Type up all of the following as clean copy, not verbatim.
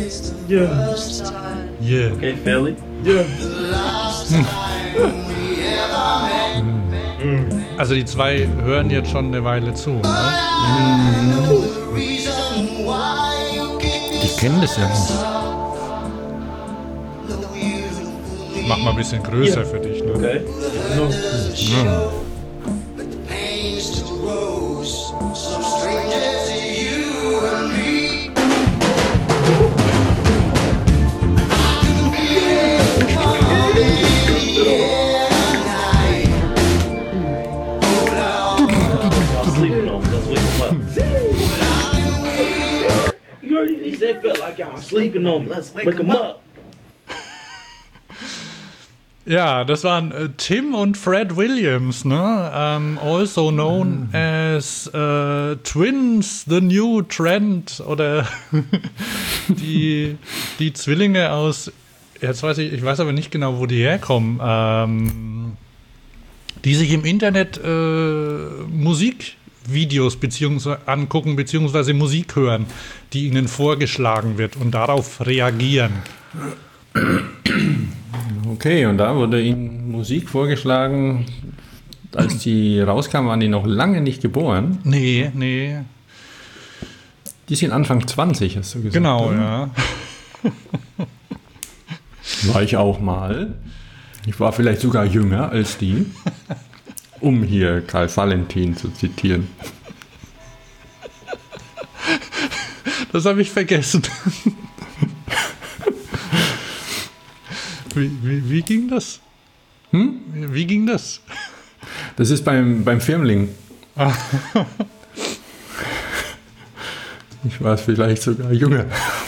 Yeah. Yeah. Okay, Philly. Yeah. Also die zwei hören jetzt schon eine Weile zu. Ne? Die kennen das ja nicht. Ich mach mal ein bisschen größer für dich. Ne? Okay. Ja. Sleeping on. Let's wake him up. You already he said felt like y'all sleeping on. Let's wake him up. Ja, das waren Tim und Fred Williams, ne? Also known as Twins, the New Trend, oder die Zwillinge aus, jetzt weiß ich weiß aber nicht genau, wo die herkommen, die sich im Internet Musikvideos angucken, beziehungsweise Musik hören, die ihnen vorgeschlagen wird und darauf reagieren. Okay, und da wurde ihnen Musik vorgeschlagen. Als die rauskam, waren die noch lange nicht geboren. Nee. Die sind Anfang 20, hast du gesagt. Genau, oder? ja. War ich auch mal. Ich war vielleicht sogar jünger als die. Um hier Karl Valentin zu zitieren. Das habe ich vergessen. Wie ging das? Wie ging das? Das ist beim Firmling. Ich war vielleicht sogar jünger.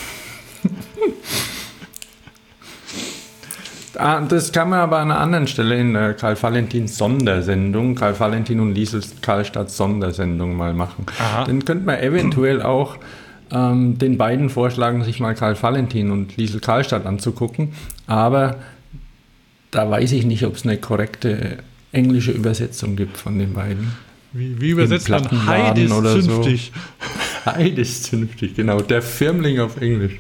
Das kann man aber an einer anderen Stelle in der Karl Valentin Sondersendung, Karl Valentin und Liesel Karlstadt Sondersendung mal machen. Aha. Dann könnte man eventuell auch den beiden vorschlagen, sich mal Karl Valentin und Liesel Karlstadt anzugucken. Aber da weiß ich nicht, ob es eine korrekte englische Übersetzung gibt von den beiden. Wie übersetzt man Heidi ist oder zünftig? So. Heidi ist zünftig, genau. Der Firmling auf Englisch.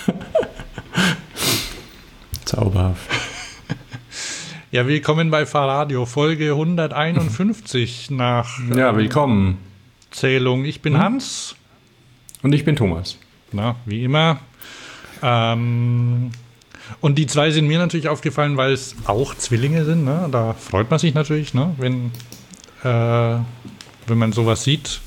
Zauberhaft. Ja, willkommen bei Fahrradio, Folge 151 nach Ja, willkommen. Zählung. Ich bin Hans. Und ich bin Thomas. Na, wie immer. Und die zwei sind mir natürlich aufgefallen, weil es auch Zwillinge sind. Ne? Da freut man sich natürlich, ne? Wenn man sowas sieht.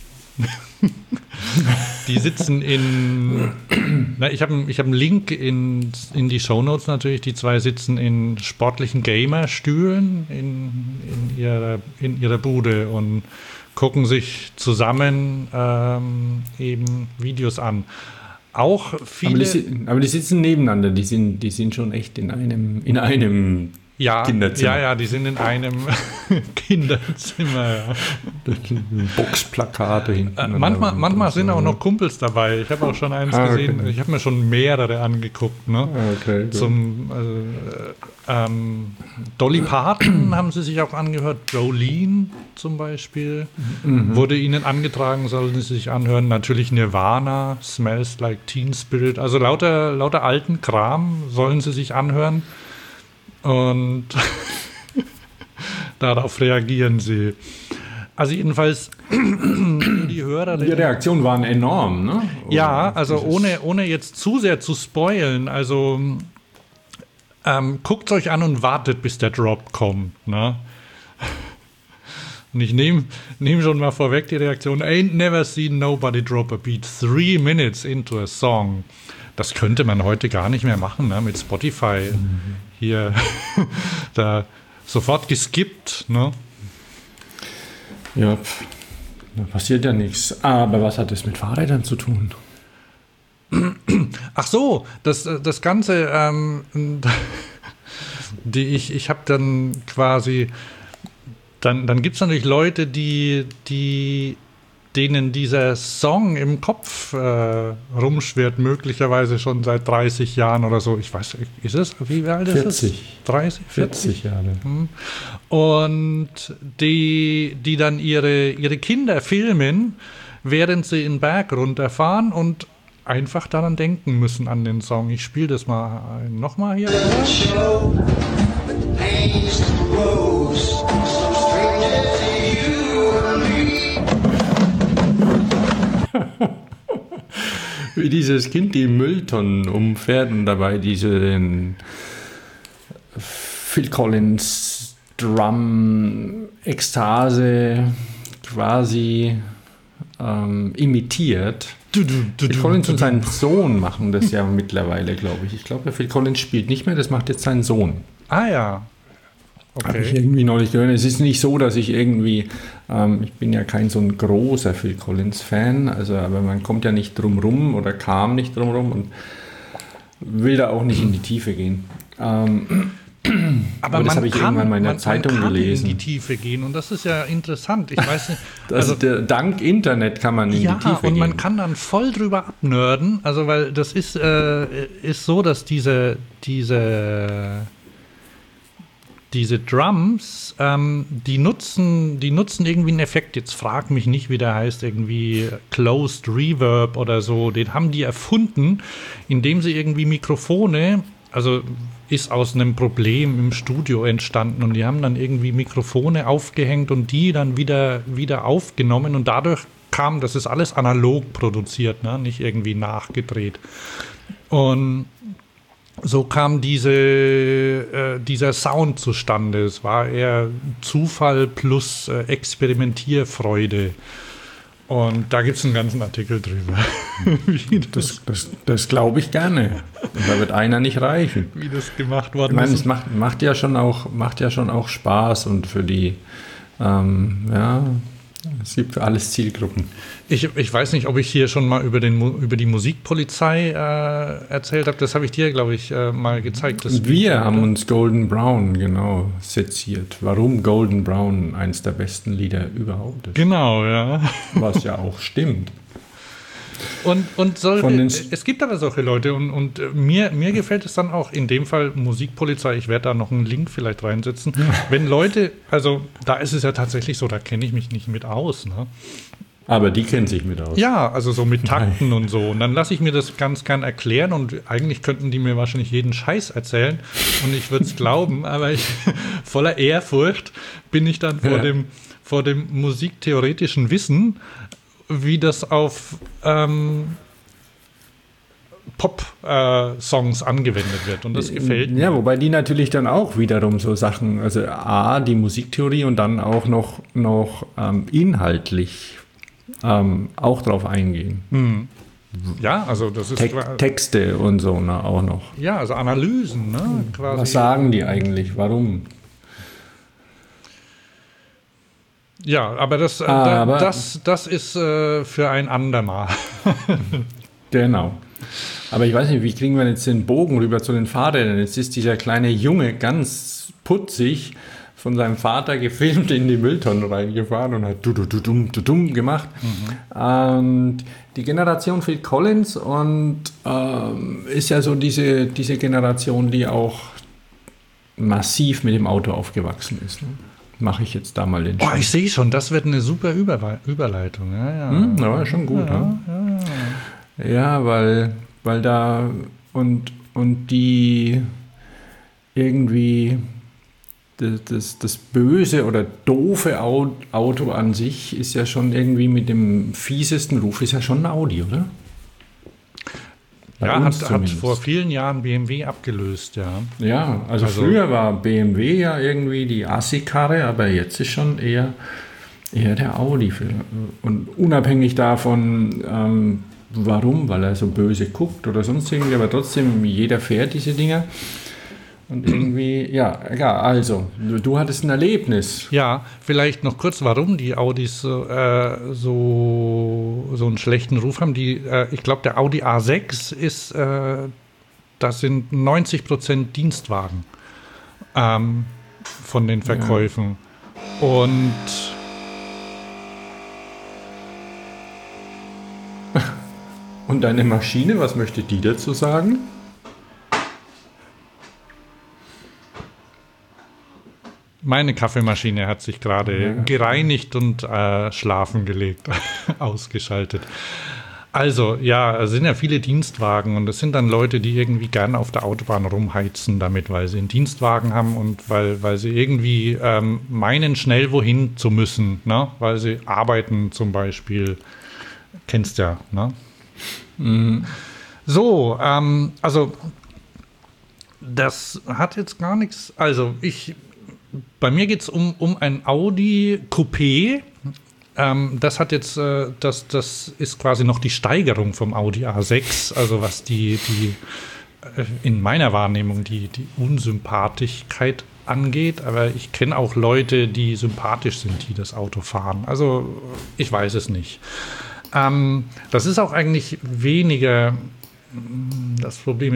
Die sitzen ich habe einen Link in die Shownotes natürlich. Die zwei sitzen in sportlichen Gamer-Stühlen in ihrer Bude und gucken sich zusammen eben Videos an. Auch viele. Aber die sitzen nebeneinander. Die sind schon echt in einem Kinderzimmer. Ja, die sind in einem Kinderzimmer. Ja. Boxplakate hinten. Manchmal sind auch noch Kumpels dabei. Ich habe auch schon eins gesehen. Okay. Ich habe mir schon mehrere angeguckt. Ne? Okay, Dolly Parton haben sie sich auch angehört. Jolene zum Beispiel. Wurde ihnen angetragen, sollen sie sich anhören. Natürlich Nirvana, Smells Like Teen Spirit. Also lauter alten Kram sollen sie sich anhören. Und darauf reagieren sie. Also jedenfalls die Hörerinnen. Die Reaktionen waren enorm, ne? Ja, also ohne jetzt zu sehr zu spoilen, also guckt es euch an und wartet, bis der Drop kommt. Ne? Und ich nehme schon mal vorweg die Reaktion. Ain't never seen nobody drop a beat 3 minutes into a song. Das könnte man heute gar nicht mehr machen, ne? Mit Spotify. Hier da sofort geskippt. Ne? Ja, da passiert ja nichts. Aber was hat das mit Fahrrädern zu tun? Ach so, das Ganze, ich habe dann quasi, dann gibt es natürlich Leute, denen dieser Song im Kopf rumschwirrt, möglicherweise schon seit 30 Jahren oder so. Ich weiß, ist es? Wie alt ist es? 40. 30? 40 Jahre. Und die dann ihre Kinder filmen, während sie den Berg runterfahren und einfach daran denken müssen an den Song. Ich spiele das mal nochmal hier. Wie dieses Kind die Mülltonnen umfährt und dabei den Phil Collins Drum-Ekstase quasi imitiert. Phil Collins und sein Sohn machen das ja mittlerweile, glaube ich. Ich glaube, der Phil Collins spielt nicht mehr, das macht jetzt sein Sohn. Ah ja. Habe ich irgendwie neulich gehört. Es ist nicht so, dass ich irgendwie, ich bin ja kein so ein großer Phil Collins-Fan, also aber man kommt ja nicht drum rum oder kam nicht drum rum und will da auch nicht in die Tiefe gehen. Aber das habe ich irgendwann mal in der Zeitung gelesen. In die Tiefe gehen und das ist ja interessant. Ich weiß nicht. Dank Internet kann man in die Tiefe gehen. Ja, und man kann dann voll drüber abnörden. Also weil das ist so, dass diese Drums, die nutzen irgendwie einen Effekt. Jetzt frag mich nicht, wie der heißt, irgendwie Closed Reverb oder so. Den haben die erfunden, indem sie irgendwie Mikrofone, also ist aus einem Problem im Studio entstanden und die haben dann irgendwie Mikrofone aufgehängt und die dann wieder aufgenommen und dadurch kam, das ist alles analog produziert, ne? Nicht irgendwie nachgedreht. Und so kam dieser Sound zustande. Es war eher Zufall plus Experimentierfreude. Und da gibt es einen ganzen Artikel drüber. Das glaube ich gerne. Und da wird einer nicht reichen. Wie das gemacht worden ist. Ich meine, es macht ja schon auch Spaß und für die, es gibt für alles Zielgruppen. Ich weiß nicht, ob ich hier schon mal über die Musikpolizei erzählt habe. Das habe ich dir, glaube ich, mal gezeigt. Wir haben uns Golden Brown, genau, seziert. Warum Golden Brown eins der besten Lieder überhaupt ist. Genau, ja. Was ja auch stimmt. Es gibt aber solche Leute und mir gefällt es dann auch, in dem Fall Musikpolizei, ich werde da noch einen Link vielleicht reinsetzen, wenn Leute, also da ist es ja tatsächlich so, da kenne ich mich nicht mit aus, ne? Aber die kennen sich mit aus. Ja, also so mit Takten und so. Und dann lasse ich mir das ganz gern erklären und eigentlich könnten die mir wahrscheinlich jeden Scheiß erzählen und ich würde es glauben, aber voller Ehrfurcht bin ich dann vor dem musiktheoretischen Wissen, wie das auf Pop-Songs angewendet wird. Und das gefällt mir. Ja, wobei die natürlich dann auch wiederum so Sachen, also die Musiktheorie und dann auch noch inhaltlich auch drauf eingehen. Mhm. Ja, also das ist Texte und so auch noch. Ja, also Analysen, ne? Quasi. Was sagen die eigentlich? Warum? Ja, aber das ist für ein andermal. Genau. Aber ich weiß nicht, wie kriegen wir jetzt den Bogen rüber zu den Fahrrädern? Jetzt ist dieser kleine Junge ganz putzig von seinem Vater gefilmt in die Mülltonne reingefahren und hat du gemacht. Und die Generation Phil Collins und ist ja so diese Generation, die auch massiv mit dem Auto aufgewachsen ist. Ne? Mache ich jetzt da mal den ich sehe schon, das wird eine super Überleitung. Ja, ja, schon gut. Ja, weil da und die irgendwie das böse oder doofe Auto an sich ist ja schon irgendwie mit dem fiesesten Ruf, ist ja schon ein Audi, oder? Ja, hat vor vielen Jahren BMW abgelöst, ja. Ja, also früher war BMW ja irgendwie die Assi-Karre, aber jetzt ist schon eher der Audi. Und unabhängig davon, warum, weil er so böse guckt oder sonst irgendwie, aber trotzdem, jeder fährt diese Dinger. Und irgendwie, ja, egal, also, du hattest ein Erlebnis. Ja, vielleicht noch kurz, warum die Audis so einen schlechten Ruf haben. Ich glaube, der Audi A6 ist, das sind 90% Dienstwagen von den Verkäufen. Ja. Und deine Maschine, was möchte die dazu sagen? Meine Kaffeemaschine hat sich gerade gereinigt und schlafen gelegt, ausgeschaltet. Also, ja, es sind ja viele Dienstwagen und das sind dann Leute, die irgendwie gerne auf der Autobahn rumheizen damit, weil sie einen Dienstwagen haben und weil sie irgendwie meinen, schnell wohin zu müssen, ne? Weil sie arbeiten zum Beispiel. Kennst ja, ne? So, also das hat jetzt gar nichts. Also bei mir geht es um ein Audi Coupé. Das hat jetzt, das ist quasi noch die Steigerung vom Audi A6, also was die in meiner Wahrnehmung die Unsympathigkeit angeht, aber ich kenne auch Leute, die sympathisch sind, die das Auto fahren. Also ich weiß es nicht. Das ist auch eigentlich weniger das Problem.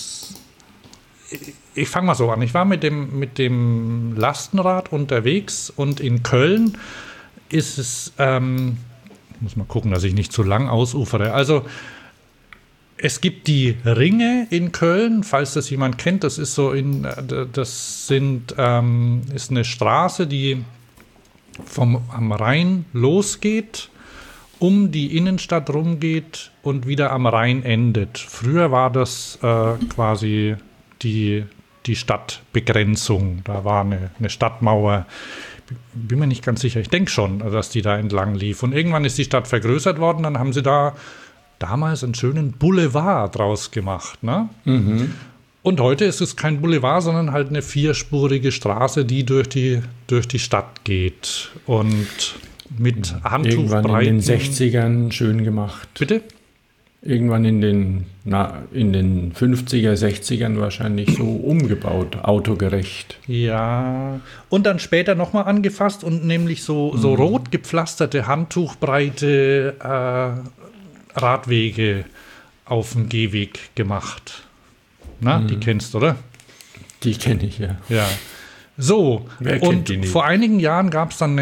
Ich fange mal so an. Ich war mit dem Lastenrad unterwegs und in Köln ist es, ich muss mal gucken, dass ich nicht zu lang ausufere. Also es gibt die Ringe in Köln, falls das jemand kennt. Das ist so ist eine Straße, die am Rhein losgeht, um die Innenstadt rumgeht und wieder am Rhein endet. Früher war das quasi die Stadtbegrenzung. Da war eine Stadtmauer. Bin mir nicht ganz sicher. Ich denke schon, dass die da entlang lief. Und irgendwann ist die Stadt vergrößert worden. Dann haben sie da damals einen schönen Boulevard draus gemacht. Ne? Mhm. Und heute ist es kein Boulevard, sondern halt eine vierspurige Straße, die durch die Stadt geht. Und mit Handtuchbreiten. Irgendwann in den 60ern schön gemacht. Bitte? Irgendwann in den 50er, 60ern wahrscheinlich so umgebaut, autogerecht. Ja, und dann später nochmal angefasst und nämlich so rot gepflasterte, handtuchbreite Radwege auf dem Gehweg gemacht. Na, die kennst du, oder? Die kenne ich, ja. Ja. So, wer kennt die und nicht? Vor einigen Jahren gab es dann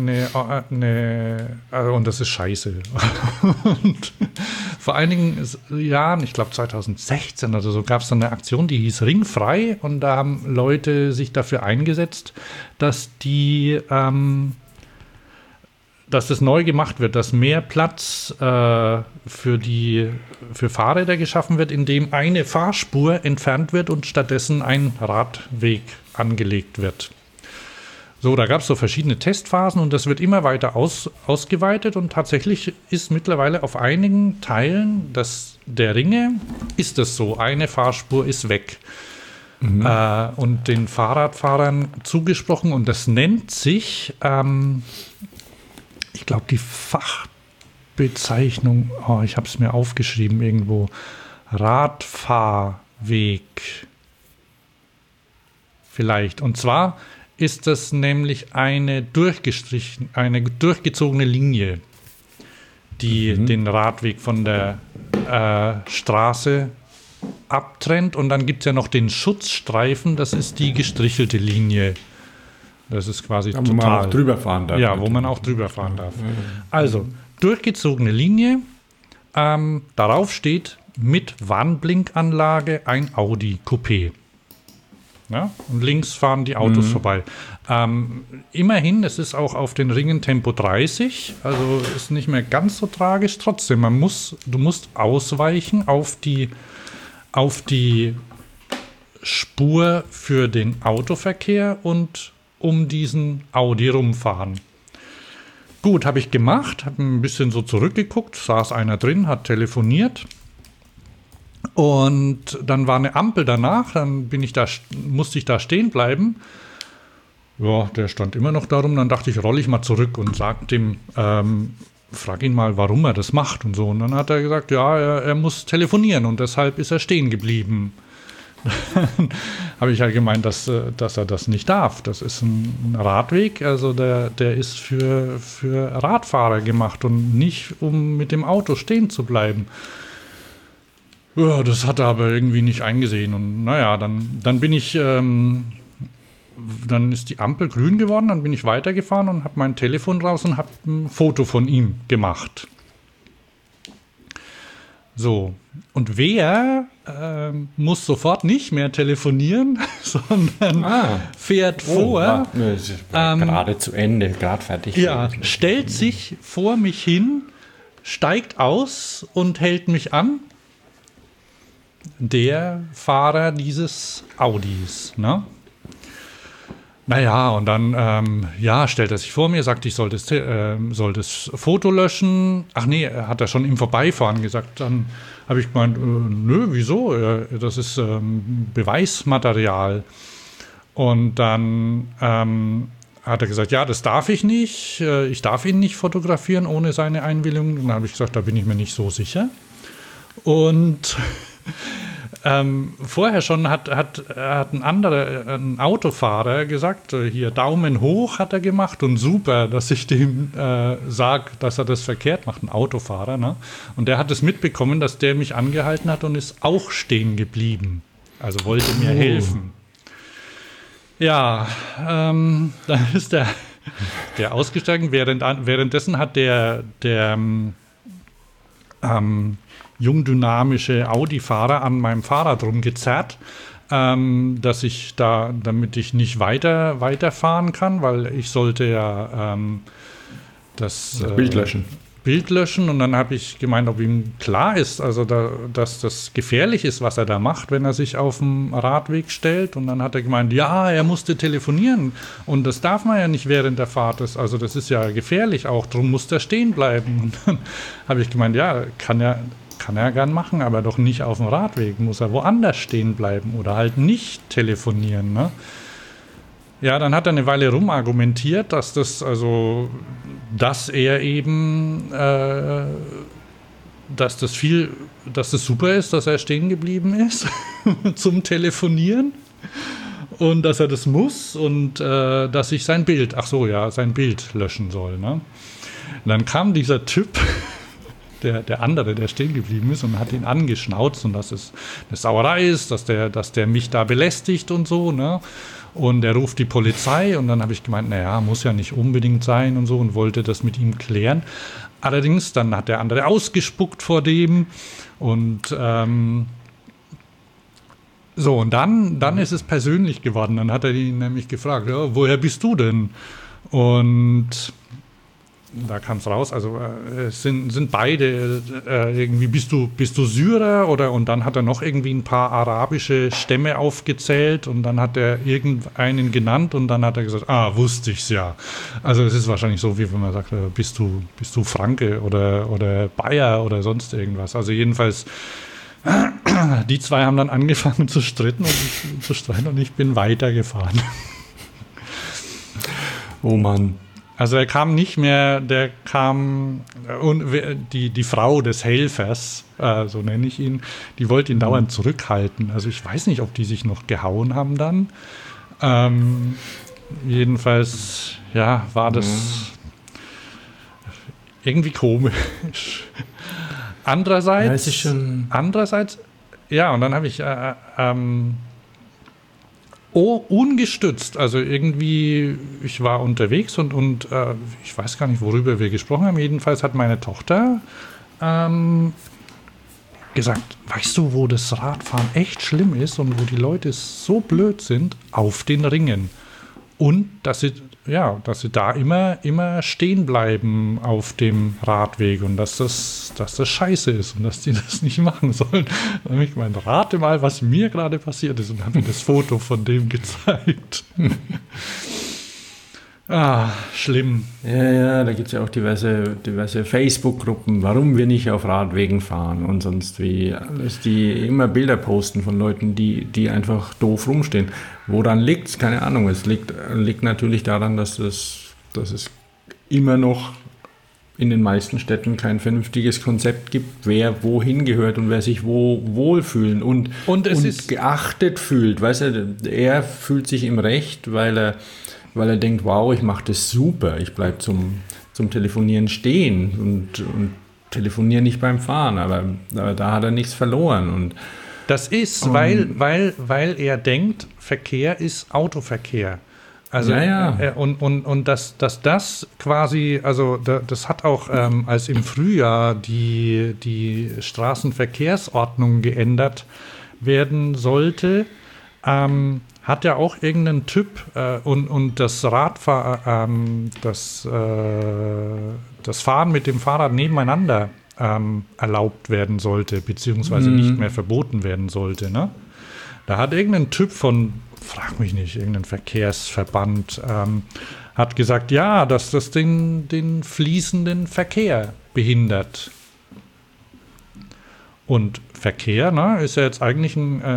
und das ist scheiße. Und vor einigen Jahren, ich glaube 2016 oder so, gab es dann eine Aktion, die hieß Ringfrei und da haben Leute sich dafür eingesetzt, dass das neu gemacht wird, dass mehr Platz für Fahrräder geschaffen wird, indem eine Fahrspur entfernt wird und stattdessen ein Radweg angelegt wird. So, da gab es so verschiedene Testphasen und das wird immer weiter ausgeweitet und tatsächlich ist mittlerweile auf einigen Teilen der Ringe ist es so, eine Fahrspur ist weg. Und den Fahrradfahrern zugesprochen und das nennt sich ich glaube, die Fachbezeichnung, ich habe es mir aufgeschrieben irgendwo, Radfahrweg vielleicht. Und zwar ist das nämlich eine durchgezogene Linie, die den Radweg von der Straße abtrennt. Und dann gibt es ja noch den Schutzstreifen, das ist die gestrichelte Linie. Das ist quasi wo man auch drüber fahren darf. Ja, wo man auch drüber fahren darf. Also, durchgezogene Linie. Darauf steht mit Warnblinkanlage ein Audi Coupé. Ja, und links fahren die Autos vorbei. Immerhin, es ist auch auf den Ringen Tempo 30, also ist nicht mehr ganz so tragisch. Trotzdem, du musst ausweichen auf die Spur für den Autoverkehr und um diesen Audi rumfahren. Gut, habe ich gemacht, habe ein bisschen so zurückgeguckt, saß einer drin, hat telefoniert und dann war eine Ampel danach, dann musste ich da stehen bleiben. Ja, der stand immer noch darum, dann dachte ich, rolle ich mal zurück und sag dem, frag ihn mal, warum er das macht und so. Und dann hat er gesagt, ja, er muss telefonieren und deshalb ist er stehen geblieben. Dann habe ich halt gemeint, dass er das nicht darf. Das ist ein Radweg, also der ist für Radfahrer gemacht und nicht, um mit dem Auto stehen zu bleiben. Ja, das hat er aber irgendwie nicht eingesehen. Und naja, dann bin ich, dann ist die Ampel grün geworden, dann bin ich weitergefahren und habe mein Telefon raus und habe ein Foto von ihm gemacht. So, und wer muss sofort nicht mehr telefonieren, sondern fährt vor. Gerade zu Ende, gerade fertig. Ja, stellt sich vor mich hin, steigt aus und hält mich an. Der Fahrer dieses Audis, ne? Naja, und dann stellt er sich vor mir, sagt, ich soll das Foto löschen. Ach nee, hat er schon im Vorbeifahren gesagt. Dann habe ich gemeint, nö, wieso? Das ist Beweismaterial. Und dann hat er gesagt, ja, das darf ich nicht. Ich darf ihn nicht fotografieren ohne seine Einwilligung. Dann habe ich gesagt, da bin ich mir nicht so sicher. Und vorher schon hat ein Autofahrer gesagt, hier Daumen hoch hat er gemacht und super, dass ich dem sage, dass er das verkehrt macht, ein Autofahrer. Ne? Und der hat es mitbekommen, dass der mich angehalten hat und ist auch stehen geblieben. Also wollte mir helfen. Ja, dann ist der ausgestiegen. Währenddessen hat der jungdynamische Audi-Fahrer an meinem Fahrrad rumgezerrt, damit ich nicht weiterfahren kann, weil ich sollte ja das Bild löschen. Und dann habe ich gemeint, ob ihm klar ist, also dass das gefährlich ist, was er da macht, wenn er sich auf dem Radweg stellt. Und dann hat er gemeint, ja, er musste telefonieren und das darf man ja nicht während der Fahrt. Das ist ja gefährlich auch, darum muss er stehen bleiben. Und dann habe ich gemeint, ja, kann er gern machen, aber doch nicht auf dem Radweg, muss er woanders stehen bleiben oder halt nicht telefonieren, ne? Ja, dann hat er eine Weile rumargumentiert, dass er eben, dass das super ist, dass er stehen geblieben ist zum Telefonieren und dass er das muss und dass ich sein Bild löschen soll, ne? Und dann kam dieser Typ, der andere, der stehen geblieben ist und hat ihn angeschnauzt und dass es eine Sauerei ist, dass der mich da belästigt und so, ne? Und er ruft die Polizei und dann habe ich gemeint, naja, muss ja nicht unbedingt sein und so und wollte das mit ihm klären. Allerdings, dann hat der andere ausgespuckt vor dem und und dann ist es persönlich geworden. Dann hat er ihn nämlich gefragt, ja, woher bist du denn? Und da kam es raus, also sind beide irgendwie, bist du Syrer oder, und dann hat er noch irgendwie ein paar arabische Stämme aufgezählt und dann hat er irgendeinen genannt und dann hat er gesagt, wusste ich's ja. Also es ist wahrscheinlich so, wie wenn man sagt, bist du Franke oder Bayer oder sonst irgendwas. Also jedenfalls, die zwei haben dann angefangen zu streiten und ich bin weitergefahren. Oh Mann. Also er kam nicht mehr, und die Frau des Helfers, so nenne ich ihn, die wollte ihn dauernd zurückhalten. Also ich weiß nicht, ob die sich noch gehauen haben dann. Jedenfalls, ja, war das irgendwie komisch. Andererseits, ja, und dann habe ich ungestützt, also irgendwie, ich war unterwegs und ich weiß gar nicht, worüber wir gesprochen haben. Jedenfalls hat meine Tochter gesagt, weißt du, wo das Radfahren echt schlimm ist und wo die Leute so blöd sind? Auf den Ringen. Und dass sie da immer stehen bleiben auf dem Radweg und dass das scheiße ist und dass die das nicht machen sollen. Dann habe ich gemeint, rate mal, was mir gerade passiert ist und habe mir das Foto von dem gezeigt. Schlimm. Ja, da gibt es ja auch diverse Facebook-Gruppen, warum wir nicht auf Radwegen fahren und sonst wie. Alles, die immer Bilder posten von Leuten, die einfach doof rumstehen. Woran liegt es? Keine Ahnung. Es liegt natürlich daran, dass es immer noch in den meisten Städten kein vernünftiges Konzept gibt, wer wohin gehört und wer sich wo wohlfühlen und geachtet fühlt. Weißt du, er fühlt sich im Recht, weil er denkt, wow, ich mache das super, ich bleibe zum Telefonieren stehen und telefoniere nicht beim Fahren, aber da hat er nichts verloren. Und das ist, weil er denkt, Verkehr ist Autoverkehr. Also, und dass das quasi, also das hat auch, als im Frühjahr die Straßenverkehrsordnung geändert werden sollte, hat ja auch irgendein Typ und das das Fahren mit dem Fahrrad nebeneinander erlaubt werden sollte, beziehungsweise nicht mehr verboten werden sollte. Ne? Da hat irgendein Typ von, frag mich nicht, irgendein Verkehrsverband, hat gesagt, ja, dass das den fließenden Verkehr behindert. Und Verkehr, ne, ist ja jetzt eigentlich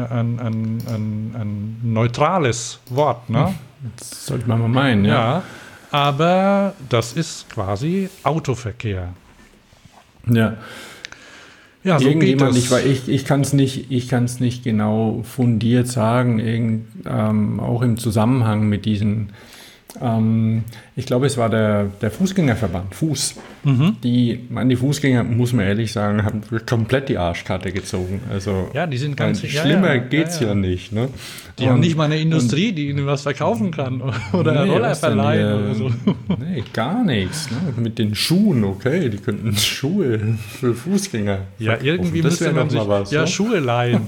ein neutrales Wort. Ne? Das sollte man mal meinen, ja. Ja, aber das ist quasi Autoverkehr. Ja. Ja, so geht das. Ich kann es nicht genau fundiert sagen, auch im Zusammenhang mit diesen, ich glaube, es war der Fußgängerverband, Fuß. Die Fußgänger, muss man ehrlich sagen, haben komplett die Arschkarte gezogen. Also, ja, die sind ganz schlimmer geht's ja nicht. Ne? Die haben nicht mal eine Industrie, die ihnen was verkaufen kann oder Roller verleihen oder so. Nee, gar nichts. Ne? Mit den Schuhen, okay, die könnten Schuhe für Fußgänger ja, verkaufen. irgendwie müsste man sich Schuhe leihen.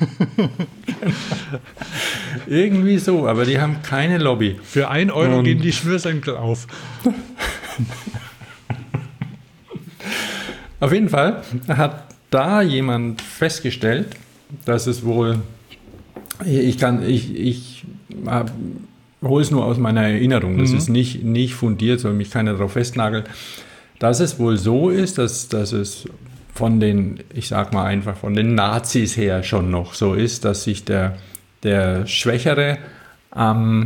Irgendwie so, aber die haben keine Lobby. Für 1 Euro gehen die Schnürsenkel auf. Auf jeden Fall hat da jemand festgestellt, dass es wohl, ich hole es nur aus meiner Erinnerung, das ist nicht fundiert, soll mich keiner darauf festnageln, dass es wohl so ist, dass es von den, ich sag mal einfach von den Nazis her schon noch so ist, dass sich der Schwächere am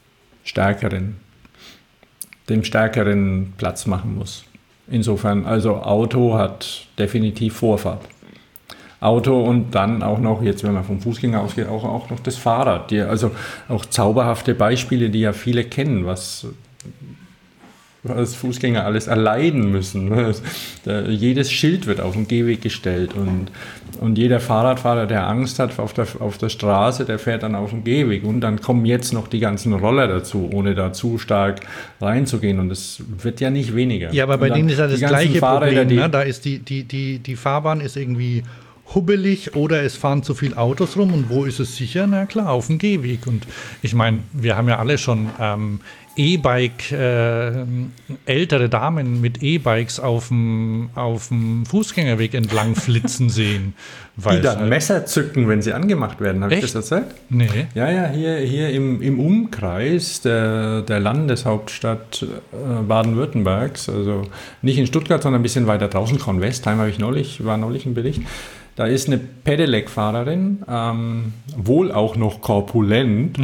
dem Stärkeren Platz machen muss. Insofern, also Auto hat definitiv Vorfahrt. Auto und dann auch noch, jetzt wenn man vom Fußgänger ausgeht, auch noch das Fahrrad. Also auch zauberhafte Beispiele, die ja viele kennen, was Fußgänger alles erleiden müssen. Jedes Schild wird auf den Gehweg gestellt und jeder Fahrradfahrer, der Angst hat auf der Straße, der fährt dann auf den Gehweg. Und dann kommen jetzt noch die ganzen Roller dazu, ohne da zu stark reinzugehen. Und es wird ja nicht weniger. Ja, aber bei denen ist ja das gleiche Problem. Ne? Da ist die Fahrbahn ist irgendwie hubbelig oder es fahren zu viele Autos rum. Und wo ist es sicher? Na klar, auf dem Gehweg. Und ich meine, wir haben ja alle schon E-Bike, ältere Damen mit E-Bikes auf dem Fußgängerweg entlang flitzen sehen. Die dann Messer zücken, wenn sie angemacht werden. Habe ich das erzählt? Nee. Ja, hier im Umkreis der Landeshauptstadt Baden-Württembergs, also nicht in Stuttgart, sondern ein bisschen weiter draußen, Kornwestheim war neulich ein Bericht. Da ist eine Pedelec-Fahrerin, wohl auch noch korpulent,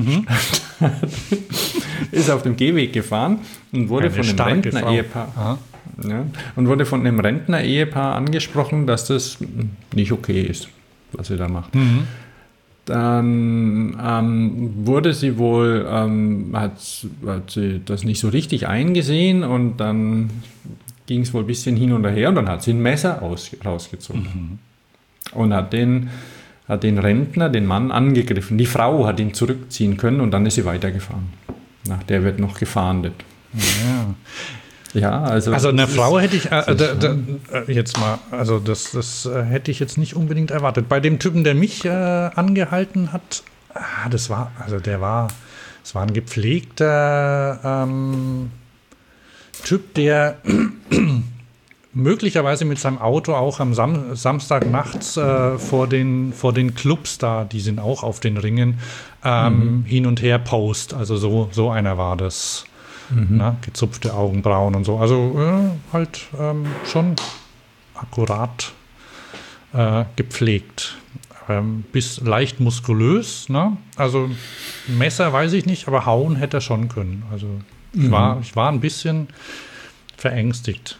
ist auf dem Gehweg gefahren und wurde von einem Rentner-Ehepaar angesprochen, dass das nicht okay ist, was sie da macht. Dann wurde sie wohl, hat sie das nicht so richtig eingesehen und dann ging es wohl ein bisschen hin und her und dann hat sie ein Messer rausgezogen. Und hat den Rentner, den Mann, angegriffen. Die Frau hat ihn zurückziehen können und dann ist sie weitergefahren. Nach der wird noch gefahndet. Ja, also eine Frau hätte ich jetzt mal, also das hätte ich jetzt nicht unbedingt erwartet. Bei dem Typen, der mich angehalten hat, es war ein gepflegter Typ, der möglicherweise mit seinem Auto auch am Samstag nachts vor den Clubs da, die sind auch auf den Ringen, hin und her post. Also so einer war das. Na, gezupfte Augenbrauen und so. Also halt schon akkurat gepflegt. Bis leicht muskulös. Ne? Also Messer weiß ich nicht, aber hauen hätte er schon können. Also ich war ein bisschen verängstigt.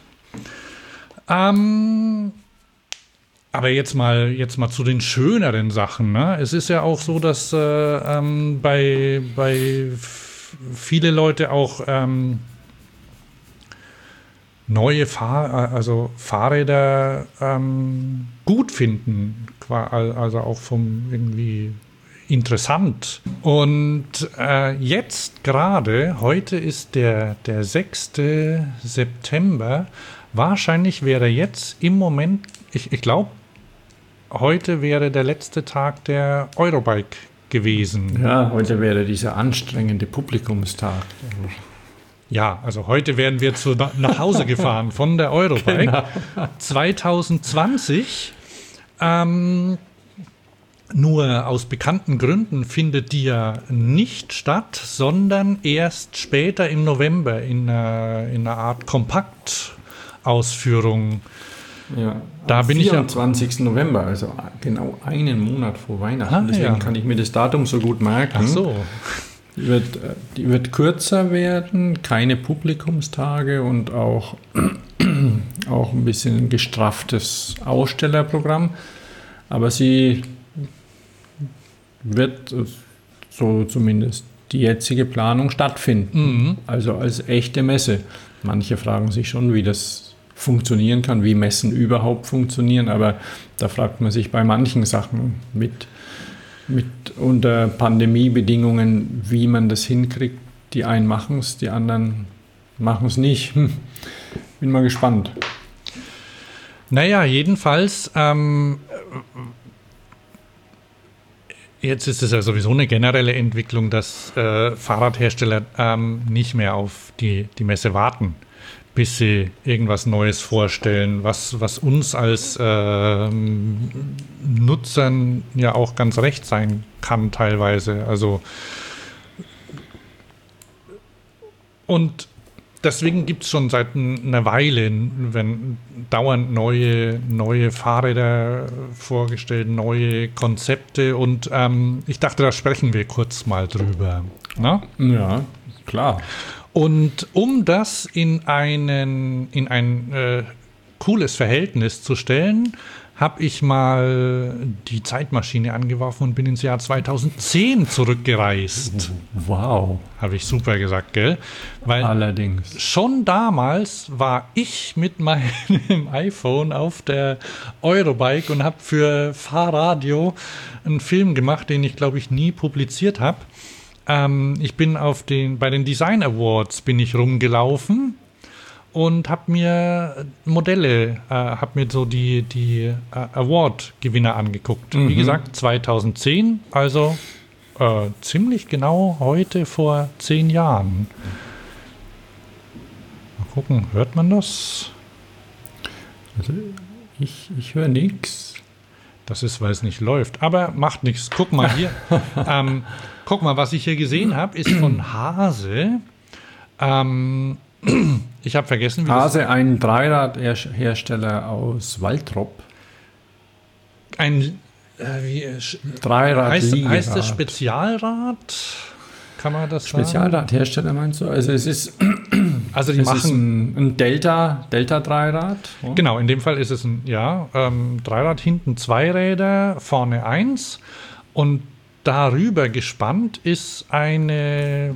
Aber jetzt mal zu den schöneren Sachen. Ne? Es ist ja auch so, dass bei viele Leute auch neue Fahrräder gut finden, also auch vom irgendwie interessant. Und jetzt gerade, heute ist der 6. September, wahrscheinlich wäre jetzt im Moment, ich glaube, heute wäre der letzte Tag der Eurobike gewesen. Ja, heute wäre dieser anstrengende Publikumstag. Ja, also heute werden wir nach Hause gefahren von der Eurobike. Genau. 2020, nur aus bekannten Gründen findet die ja nicht statt, sondern erst später im November in einer Art Kompaktausführung. Ja, Da am bin ich ja- 24. November, also genau einen Monat vor Weihnachten. Ah, Deswegen ja. kann ich mir das Datum so gut merken. Ach so. Die wird kürzer werden, keine Publikumstage und auch ein bisschen ein gestrafftes Ausstellerprogramm. Aber sie wird, so zumindest die jetzige Planung, stattfinden. Also als echte Messe. Manche fragen sich schon, wie das funktionieren kann, wie Messen überhaupt funktionieren. Aber da fragt man sich bei manchen Sachen mit unter Pandemiebedingungen, wie man das hinkriegt. Die einen machen es, die anderen machen es nicht. Bin mal gespannt. Naja, jedenfalls, jetzt ist es ja sowieso eine generelle Entwicklung, dass Fahrradhersteller nicht mehr auf die Messe warten, bis sie irgendwas Neues vorstellen, was uns als Nutzern ja auch ganz recht sein kann teilweise. Also und deswegen gibt es schon seit einer Weile, wenn dauernd neue Fahrräder vorgestellt, neue Konzepte und ich dachte, da sprechen wir kurz mal drüber. Na? Ja, klar. Und um das in ein cooles Verhältnis zu stellen, habe ich mal die Zeitmaschine angeworfen und bin ins Jahr 2010 zurückgereist. Wow. Habe ich super gesagt, gell? Weil Allerdings. schon damals war ich mit meinem iPhone auf der Eurobike und habe für Fahrradio einen Film gemacht, den ich, glaube ich, nie publiziert habe. Ich bin bei den Design Awards bin ich rumgelaufen und habe mir Modelle, habe mir so die Award-Gewinner angeguckt. Wie gesagt, 2010, also ziemlich genau heute vor 10 Jahren. Mal gucken, hört man das? Also ich höre nichts. Das ist, weil es nicht läuft. Aber macht nichts. Guck mal hier. Guck mal, was ich hier gesehen habe, ist von Hase. Ich habe vergessen, wie Hase, ein Dreiradhersteller aus Waltrop. ein Dreirad heißt das Spezialrad? Kann man das sagen? Spezialradhersteller meinst du? Also es ist, Also die es ist machen ein Delta-Dreirad. Ja. genau, in dem Fall ist es ein Dreirad, hinten 2 Räder, vorne 1 und darüber gespannt ist eine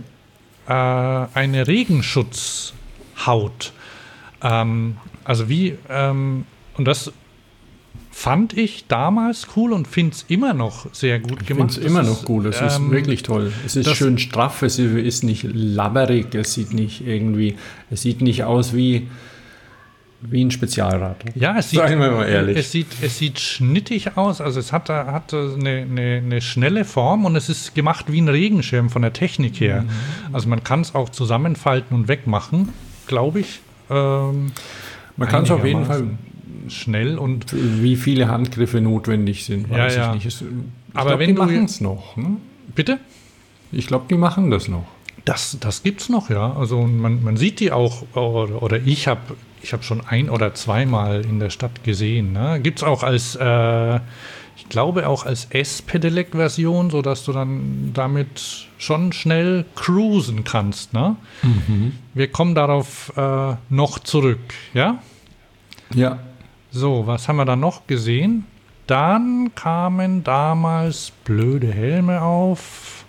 Regenschutzhaut. Also und das fand ich damals cool und finde es immer noch sehr gut Ich gemacht. finde es immer noch gut, es ist wirklich toll. Es ist schön straff, es ist nicht labberig, es sieht nicht aus wie ein Spezialrad. Ja, Sagen wir mal ehrlich. Es sieht schnittig aus, also es hat eine schnelle Form und es ist gemacht wie ein Regenschirm von der Technik her. Also man kann es auch zusammenfalten und wegmachen, glaube ich. Man kann es auf jeden Fall, schnell und wie viele Handgriffe notwendig sind, weiß Ja, ja. ich nicht. Aber glaub, wenn die du machen es noch. Ne? bitte? Ich glaube, die machen das noch. Das gibt's noch, ja. Also man sieht die auch, oder ich habe schon 1- oder 2-mal in der Stadt gesehen. Ne? Gibt es auch als, ich glaube auch als S-Pedelec-Version, sodass du dann damit schon schnell cruisen kannst. Ne? Wir kommen darauf noch zurück, ja? Ja. So, was haben wir dann noch gesehen? Dann kamen damals blöde Helme auf.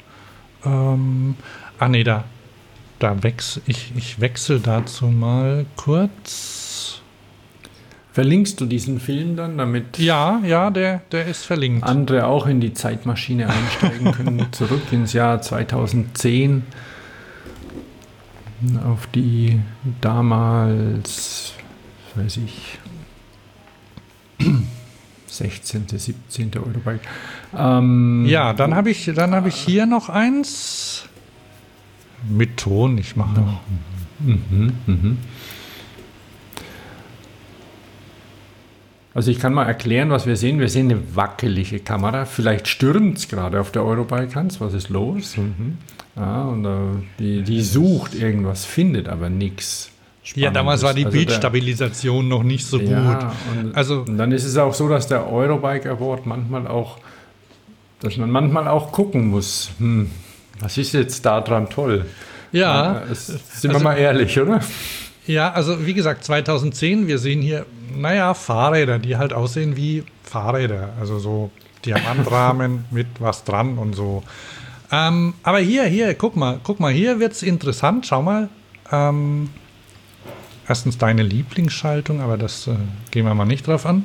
Ich wechsle dazu mal kurz. Verlinkst du diesen Film dann, damit Ja, der ist verlinkt. andere auch in die Zeitmaschine einsteigen können, zurück ins Jahr 2010, auf die damals, weiß ich, 16., 17. Eurobike. Ja, dann habe ich hier noch eins mit Ton. Ich mache noch. Also ich kann mal erklären, was wir sehen. Wir sehen eine wackelige Kamera. Vielleicht stürmt es gerade auf der Eurobike, Hans. Was ist los? Ja, und die sucht irgendwas, findet aber nichts. Ja, damals war die Bildstabilisation noch nicht so gut. Und dann ist es auch so, dass der Eurobike Award dass man manchmal auch gucken muss, was ist jetzt daran toll? Ja. Sind wir mal ehrlich, oder? Ja, also wie gesagt, 2010, wir sehen hier, Fahrräder, die halt aussehen wie Fahrräder. Also so Diamantrahmen mit was dran und so. Aber hier, guck mal, hier wird es interessant. Schau mal. Erstens deine Lieblingsschaltung, aber das gehen wir mal nicht drauf an.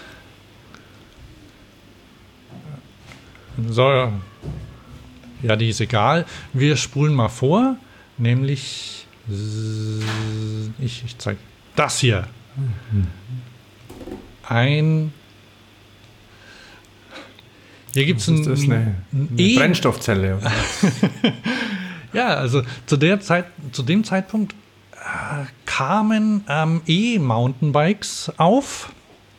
So, ja, die ist egal. Wir spulen mal vor, nämlich ich zeige das hier. Hier gibt es eine Brennstoffzelle. Ja, also zu dem Zeitpunkt kamen E-Mountainbikes auf.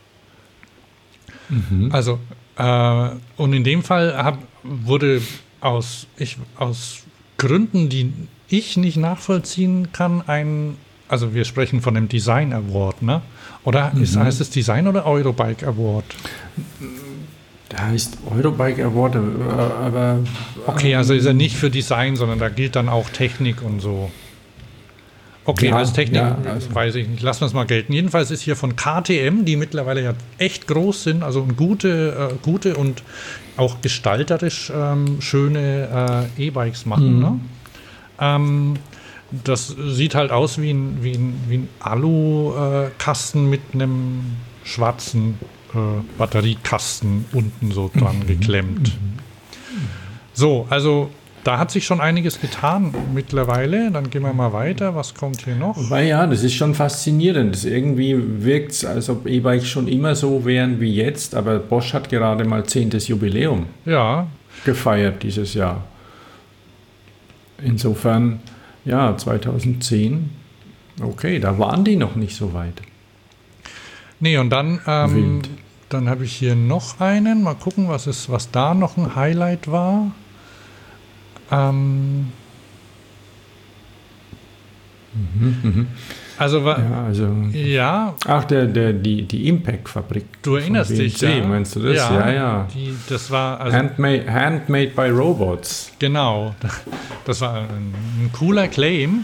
Also und in dem Fall wurde aus Gründen, die ich nicht nachvollziehen kann, also wir sprechen von dem Design Award, ne? Oder heißt es Design oder Eurobike Award? Da heißt Eurobike Award, aber... Okay, also ist er nicht für Design, sondern da gilt dann auch Technik und so. Okay, als Technik weiß ich nicht. Lassen wir es mal gelten. Jedenfalls ist hier von KTM, die mittlerweile ja echt groß sind, also gute und auch gestalterisch schöne E-Bikes machen. Ne? Das sieht halt aus wie ein Alu-Kasten mit einem schwarzen Batteriekasten unten so dran geklemmt. So, also da hat sich schon einiges getan mittlerweile. Dann gehen wir mal weiter. Was kommt hier noch? Wobei ja, das ist schon faszinierend. Irgendwie wirkt es, als ob E-Bikes schon immer so wären wie jetzt. Aber Bosch hat gerade mal 10. Jubiläum gefeiert dieses Jahr. Insofern, ja, 2010, okay, da waren die noch nicht so weit. Nee, und dann habe ich hier noch einen. Mal gucken, was da noch ein Highlight war. Ach, die Impact-Fabrik. Du erinnerst dich, ja? Meinst du das? Ja. Das war handmade by Robots. Genau. Das war ein cooler Claim.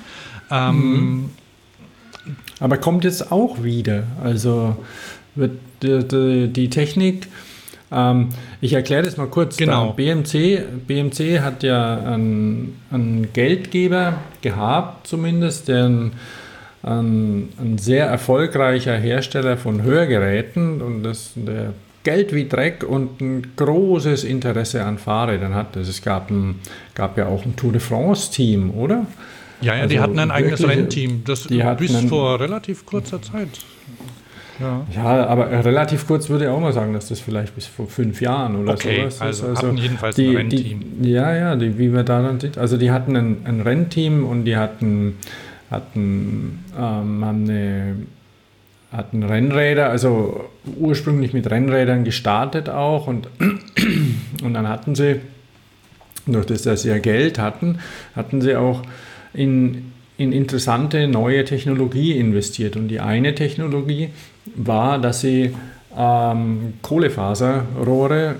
Aber kommt jetzt auch wieder. Also wird die Technik. Ich erkläre das mal kurz. Genau. BMC hat ja einen Geldgeber gehabt, zumindest, der ein sehr erfolgreicher Hersteller von Hörgeräten und der Geld wie Dreck und ein großes Interesse an Fahrrädern hat. Es gab ja auch ein Tour de France-Team, oder? Ja, also die hatten ein eigenes Rennteam. Das bis vor relativ kurzer Zeit. Ja, aber relativ kurz würde ich auch mal sagen, dass das vielleicht bis vor 5 Jahren oder sowas ist. Also hatten jedenfalls ein Rennteam. Wie wir da dann sind. Also die hatten ein Rennteam und die hatten Rennräder, also ursprünglich mit Rennrädern gestartet auch und dann hatten sie, durch das, dass sie ja Geld hatten sie auch in interessante neue Technologie investiert. Und die eine Technologie war, dass sie Kohlefaserrohre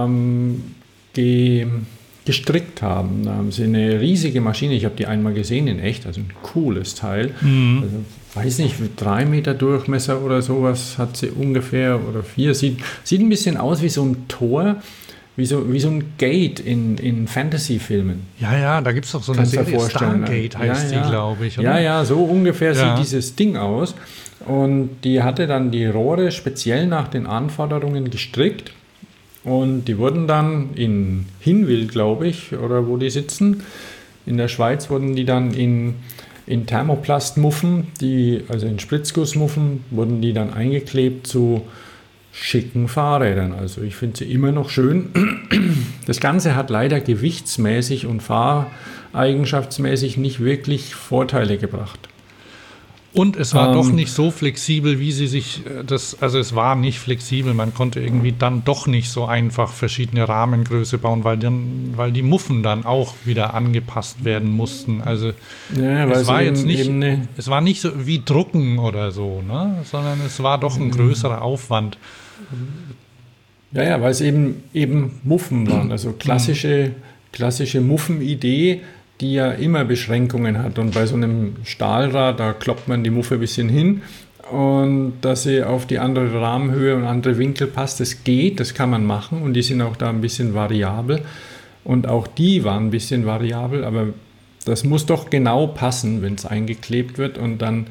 gestrickt haben. Da haben sie eine riesige Maschine, ich habe die einmal gesehen in echt, also ein cooles Teil. Also, weiß nicht, 3 Meter Durchmesser oder sowas hat sie ungefähr, oder 4. Sieht ein bisschen aus wie so ein Tor, wie so ein Gate in Fantasy-Filmen. Ja, da gibt es doch so eine Serie, Stargate heißt die, glaube ich. Oder? Ja, so ungefähr sieht dieses Ding aus. Und die hatte dann die Rohre speziell nach den Anforderungen gestrickt. Und die wurden dann in Hinwil, glaube ich, oder wo die sitzen, in der Schweiz, wurden die dann in Thermoplastmuffen, also in Spritzgussmuffen, wurden die dann eingeklebt zu schicken Fahrrädern. Also ich finde sie immer noch schön. Das Ganze hat leider gewichtsmäßig und fahreigenschaftsmäßig nicht wirklich Vorteile gebracht. Und es war doch nicht so flexibel, wie sie sich also es war nicht flexibel. Man konnte irgendwie dann doch nicht so einfach verschiedene Rahmengröße bauen, weil die Muffen dann auch wieder angepasst werden mussten. Also ja, es war jetzt nicht, es war nicht so wie Drucken oder so, ne? Sondern es war doch ein größerer Aufwand. Ja, weil es eben Muffen waren, also klassische Muffenidee, die ja immer Beschränkungen hat. Und bei so einem Stahlrad, da kloppt man die Muffe ein bisschen hin und dass sie auf die andere Rahmenhöhe und andere Winkel passt, das geht, das kann man machen und die sind auch da ein bisschen variabel und auch die waren ein bisschen variabel, aber das muss doch genau passen, wenn es eingeklebt wird und dann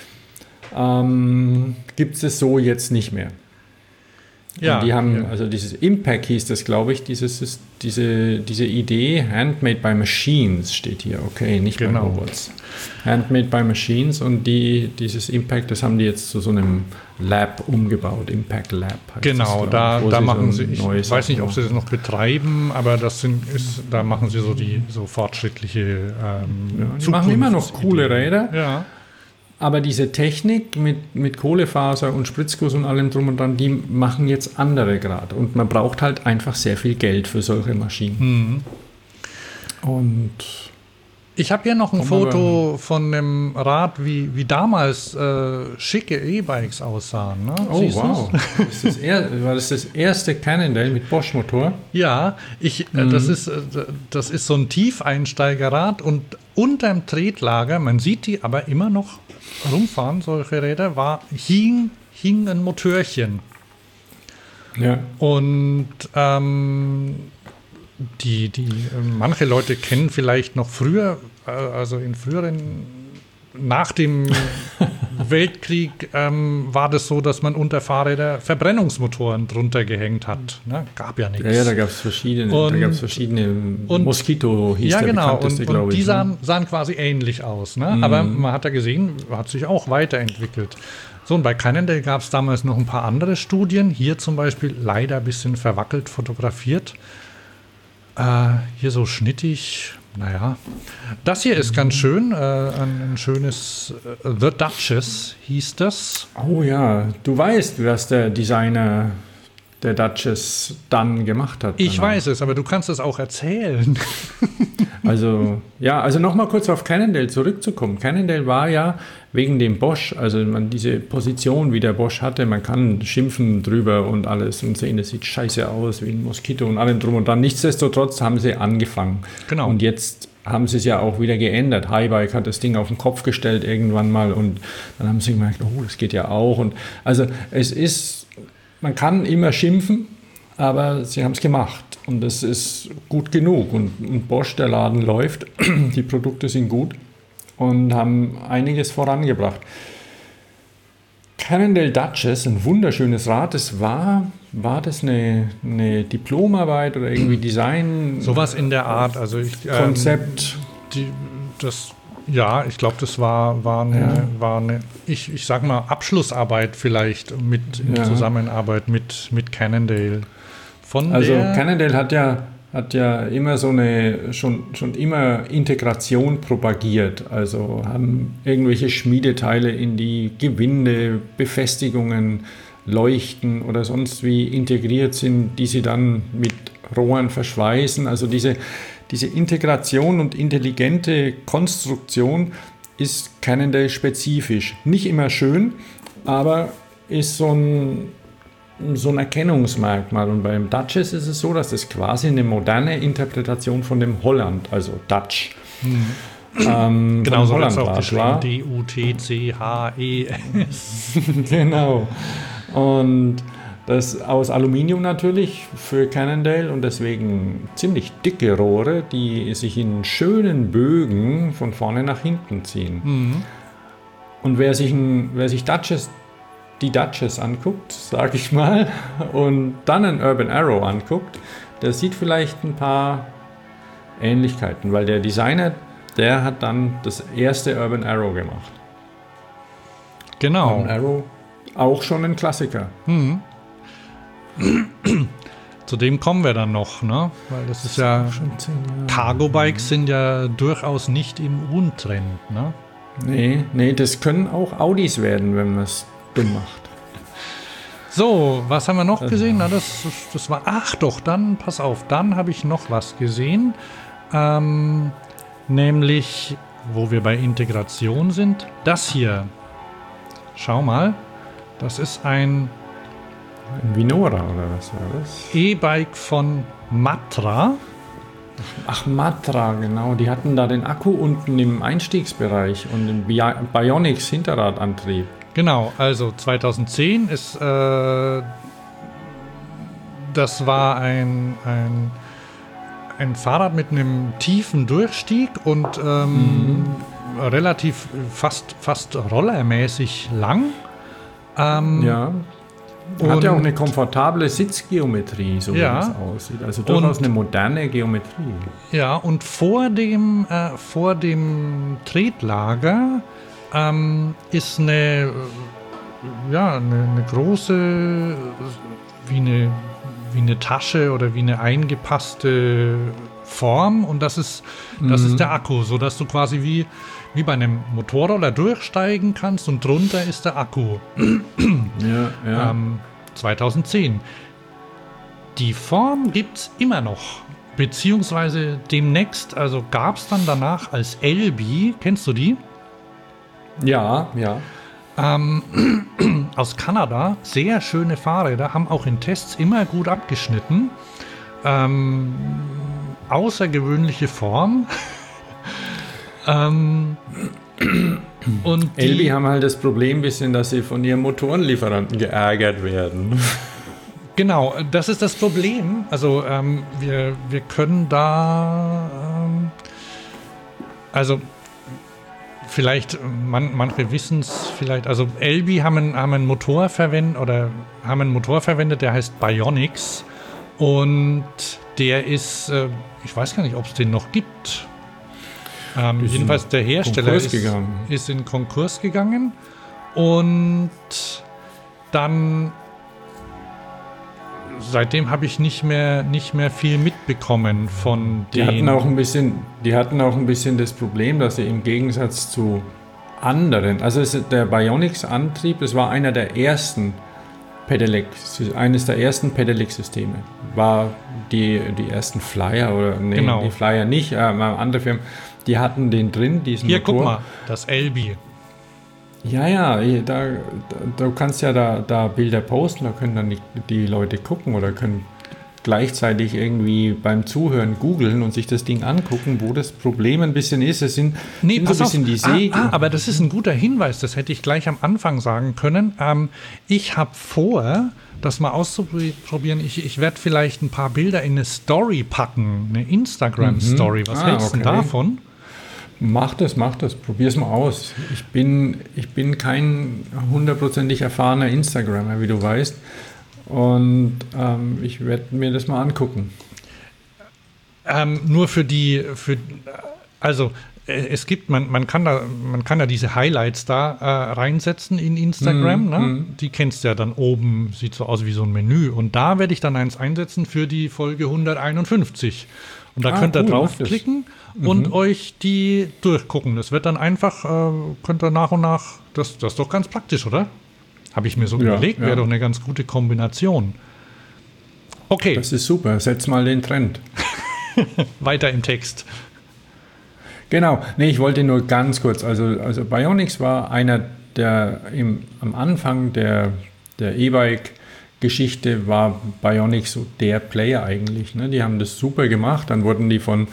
gibt es so jetzt nicht mehr. Ja, und die haben, also dieses Impact hieß das, glaube ich, diese Idee, Handmade by Machines steht hier, okay, nicht bei Robots. Handmade by Machines und dieses Impact, das haben die jetzt zu so einem Lab umgebaut, Impact Lab. Genau, da machen sie, ich weiß nicht, ob sie das noch betreiben, aber da machen sie so fortschrittliche die machen immer noch coole Räder. Ja. Aber diese Technik mit Kohlefaser und Spritzguss und allem drum und dran, die machen jetzt andere gerade. Und man braucht halt einfach sehr viel Geld für solche Maschinen. Und ich habe hier noch ein Foto von einem Rad, wie damals schicke E-Bikes aussahen. Ne? Oh, wow. War das erste Cannondale mit Bosch-Motor? Ja, das ist so ein Tiefeinsteigerrad und unterm Tretlager, man sieht die aber immer noch rumfahren, solche Räder, hing ein Motörchen. Ja. Und manche Leute kennen vielleicht noch früher, also in nach dem Weltkrieg war das so, dass man unter Fahrräder Verbrennungsmotoren drunter gehängt hat. Ne? Gab ja nichts. Ja, da gab es verschiedene Mosquito hieß der bekannteste, glaube ich. Und die sahen quasi ähnlich aus. Ne? Aber man hat ja gesehen, hat sich auch weiterentwickelt. So, und bei Cannondale gab es damals noch ein paar andere Studien. Hier zum Beispiel leider ein bisschen verwackelt fotografiert. Hier so schnittig. Naja, das hier ist ganz schön, ein schönes The Duchess hieß das. Oh ja, du weißt, was der Designer der Duchess dann gemacht hat. Ich weiß es, aber du kannst es auch erzählen. Also nochmal kurz auf Cannondale zurückzukommen. Cannondale war ja wegen dem Bosch, also diese Position, wie der Bosch hatte, man kann schimpfen drüber und alles und sehen, das sieht scheiße aus wie ein Moskito und allem drum und dran. Nichtsdestotrotz haben sie angefangen. Genau. Und jetzt haben sie es ja auch wieder geändert. Highbike hat das Ding auf den Kopf gestellt irgendwann mal und dann haben sie gemerkt, oh, das geht ja auch. Und also man kann immer schimpfen, aber sie haben es gemacht und das ist gut genug. Und Bosch, der Laden läuft, die Produkte sind gut und haben einiges vorangebracht. Cannondale Duchess, ein wunderschönes Rad, war das eine Diplomarbeit oder irgendwie Design? Sowas in der Art, also Konzept. Ich glaube, das war eine, ich sag mal, Abschlussarbeit vielleicht in Zusammenarbeit mit Cannondale. Cannondale hat ja immer schon immer Integration propagiert, also haben irgendwelche Schmiedeteile in die Gewinde, Befestigungen, Leuchten oder sonst wie integriert sind, die sie dann mit Rohren verschweißen. Also diese Integration und intelligente Konstruktion ist Cannondale spezifisch. Nicht immer schön, aber ist so ein Erkennungsmerkmal. Und beim Duchess ist es so, dass das quasi eine moderne Interpretation von dem Holland, also Dutch. Genau, so Holland auch geschrieben. D-U-T-C-H-E-S. Genau. Und das aus Aluminium natürlich für Cannondale und deswegen ziemlich dicke Rohre, die sich in schönen Bögen von vorne nach hinten ziehen. Und wer sich die Duchess anguckt, sage ich mal, und dann einen Urban Arrow anguckt, der sieht vielleicht ein paar Ähnlichkeiten, weil der Designer, der hat dann das erste Urban Arrow gemacht. Genau. Urban Arrow, auch schon ein Klassiker. Zu dem kommen wir dann noch, ne? Weil das ist ja, Cargo-Bikes sind ja durchaus nicht im Untrend, ne? Nee, das können auch Audis werden, wenn man es dumm macht. So, was haben wir noch gesehen? Na, das war, ach doch, dann, pass auf, dann habe ich noch was gesehen. Nämlich, wo wir bei Integration sind, das hier. Schau mal, das ist ein Vinora oder was war das? E-Bike von Matra. Ach, Matra, genau. Die hatten da den Akku unten im Einstiegsbereich und den Bionics Hinterradantrieb. Genau, also 2010 ist, das war ein Fahrrad mit einem tiefen Durchstieg und relativ fast rollermäßig lang. Ja. Hat ja auch eine komfortable Sitzgeometrie, so wie es aussieht. Also durchaus eine moderne Geometrie. Ja, und vor dem Tretlager ist eine große, wie eine Tasche oder wie eine eingepasste Form, und das ist der Akku, sodass du quasi wie bei einem Motorroller durchsteigen kannst und drunter ist der Akku. Ja. 2010. Die Form gibt es immer noch, beziehungsweise demnächst, also gab es dann danach als Elbi, kennst du die? Ja. Aus Kanada, sehr schöne Fahrräder, haben auch in Tests immer gut abgeschnitten. Außergewöhnliche Form. Und Elbi haben halt das Problem ein bisschen, dass sie von ihrem Motorenlieferanten geärgert werden. Genau, das ist das Problem. Also wir können da, also vielleicht, manche wissen es vielleicht, also Elbi haben einen Motor verwendet, der heißt Bionics, und der ist, ich weiß gar nicht, ob es den noch gibt. Jedenfalls der Hersteller ist in Konkurs gegangen, und dann seitdem habe ich nicht mehr viel mitbekommen von denen. Die hatten auch ein bisschen das Problem, dass sie im Gegensatz zu anderen, also der Bionics-Antrieb, das war eines der ersten Pedelec-Systeme. War die ersten Flyer, oder die Flyer nicht, andere Firmen, die hatten den drin, diesen Hier, Motor. Guck mal, das Elbi. Ja, du kannst ja da Bilder posten, da können dann die Leute gucken oder können gleichzeitig irgendwie beim Zuhören googeln und sich das Ding angucken, wo das Problem ein bisschen ist. Es sind so ein bisschen die Sägen. Aber das ist ein guter Hinweis, das hätte ich gleich am Anfang sagen können. Ich habe vor, das mal auszuprobieren. Ich werde vielleicht ein paar Bilder in eine Story packen, eine Instagram-Story. Was hältst du davon? Mach das, probier's mal aus. Ich bin kein hundertprozentig erfahrener Instagrammer, wie du weißt, und ich werde mir das mal angucken. Nur es gibt, man kann da diese Highlights da reinsetzen in Instagram, ne? Die kennst du ja dann oben, sieht so aus wie so ein Menü, und da werde ich dann eins einsetzen für die Folge 151. Und da könnt ihr draufklicken und euch die durchgucken. Das wird dann einfach, könnt ihr nach und nach, das ist doch ganz praktisch, oder? Habe ich mir so überlegt, wäre doch eine ganz gute Kombination. Okay. Das ist super, setz mal den Trend. Weiter im Text. Genau, ich wollte nur ganz kurz, also Bionics war einer der, am Anfang der E-Bike-Geschichte war Bionics so der Player eigentlich. Ne? Die haben das super gemacht, dann wurden die von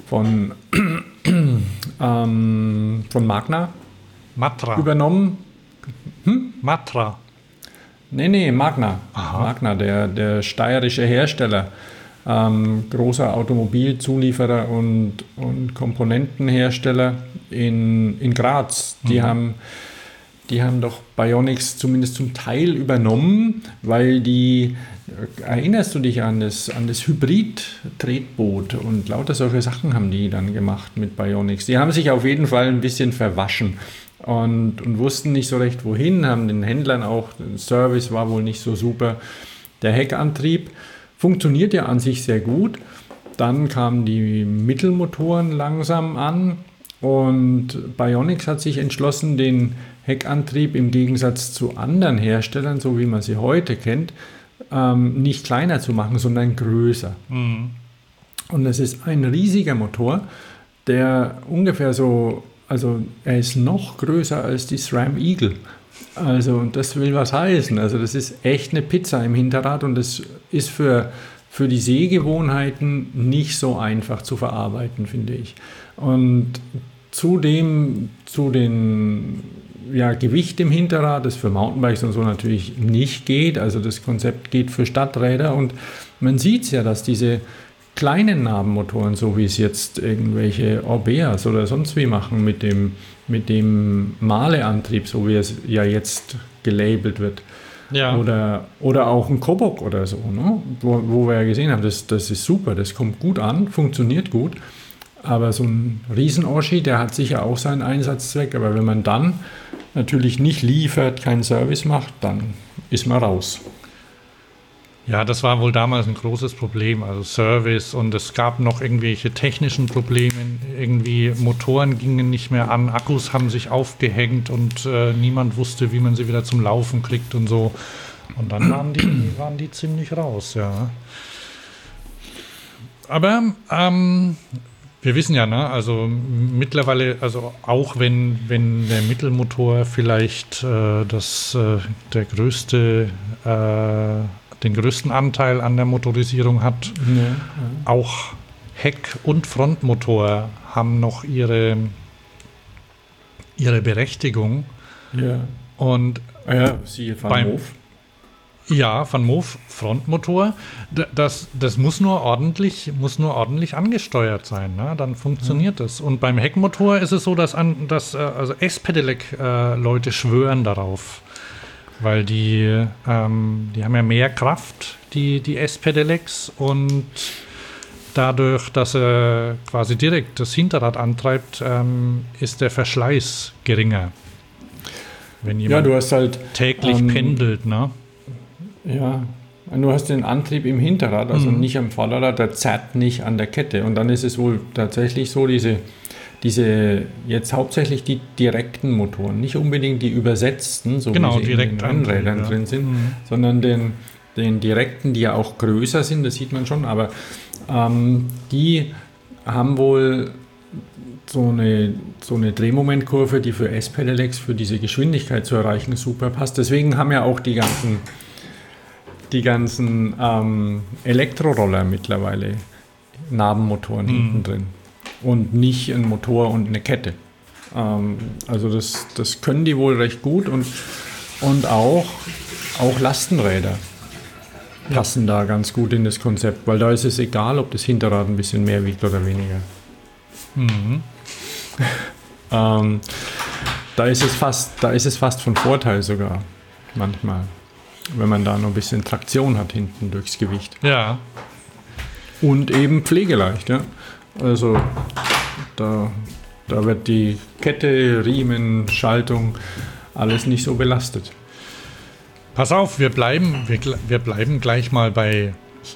Matra übernommen. Matra. Nee, Magna. Aha. Magna, der steirische Hersteller. Großer Automobilzulieferer und Komponentenhersteller in Graz. Die haben doch Bionics zumindest zum Teil übernommen, weil erinnerst du dich an das Hybrid-Tretboot, und lauter solche Sachen haben die dann gemacht mit Bionics. Die haben sich auf jeden Fall ein bisschen verwaschen und wussten nicht so recht wohin, haben den Händlern auch, der Service war wohl nicht so super. Der Heckantrieb funktioniert ja an sich sehr gut. Dann kamen die Mittelmotoren langsam an und Bionix hat sich entschlossen, den Heckantrieb im Gegensatz zu anderen Herstellern, so wie man sie heute kennt, nicht kleiner zu machen, sondern größer. Mhm. Und es ist ein riesiger Motor, der ungefähr so, also er ist noch größer als die SRAM Eagle. Also das will was heißen. Also das ist echt eine Pizza im Hinterrad und das ist für die Sehgewohnheiten nicht so einfach zu verarbeiten, finde ich. Und zu den Gewicht im Hinterrad, das für Mountainbikes und so natürlich nicht geht. Also das Konzept geht für Stadträder und man sieht es ja, dass diese kleinen Nabenmotoren, so wie es jetzt irgendwelche Orbeas oder sonst wie machen mit dem Male-Antrieb, so wie es ja jetzt gelabelt wird. Ja. Oder auch ein Kobok oder so, ne? Wo wir ja gesehen haben, das ist super, das kommt gut an, funktioniert gut. Aber so ein Riesen-Oschi, der hat sicher auch seinen Einsatzzweck, aber wenn man dann natürlich nicht liefert, keinen Service macht, dann ist man raus. Ja, das war wohl damals ein großes Problem, also Service, und es gab noch irgendwelche technischen Probleme, irgendwie Motoren gingen nicht mehr an, Akkus haben sich aufgehängt und niemand wusste, wie man sie wieder zum Laufen kriegt und so. Und dann waren die ziemlich raus, ja. Aber wir wissen ja, ne, also mittlerweile, also auch wenn der Mittelmotor vielleicht den größten Anteil an der Motorisierung hat, ja. Auch Heck- und Frontmotor haben noch ihre Berechtigung. Ja. Und siehe Van Moof. Ja, Van Moof Frontmotor, das muss nur ordentlich angesteuert sein, ne? Dann funktioniert das. Und beim Heckmotor ist es so, dass also S-Pedelec-Leute schwören darauf, weil die haben ja mehr Kraft, die S-Pedelecs, und dadurch, dass er quasi direkt das Hinterrad antreibt, ist der Verschleiß geringer. Wenn jemand du hast halt täglich pendelt, ne? Ja, du hast den Antrieb im Hinterrad, also nicht am Vorderrad, der zerrt nicht an der Kette. Und dann ist es wohl tatsächlich so, diese jetzt hauptsächlich die direkten Motoren, nicht unbedingt die übersetzten, so wie sie in den Rennrädern drin sind, sondern den direkten, die ja auch größer sind, das sieht man schon, aber die haben wohl so eine Drehmomentkurve, die für S-Pedelecs, für diese Geschwindigkeit zu erreichen, super passt. Deswegen haben ja auch die ganzen Elektroroller mittlerweile Nabenmotoren hinten drin und nicht ein Motor und eine Kette. Also das können die wohl recht gut und auch Lastenräder passen da ganz gut in das Konzept, weil da ist es egal, ob das Hinterrad ein bisschen mehr wiegt oder weniger. Mhm. Da ist es fast von Vorteil sogar manchmal, wenn man da noch ein bisschen Traktion hat hinten durchs Gewicht. Ja. Und eben pflegeleicht, ja. Also da wird die Kette, Riemen, Schaltung, alles nicht so belastet. Pass auf, wir bleiben gleich mal bei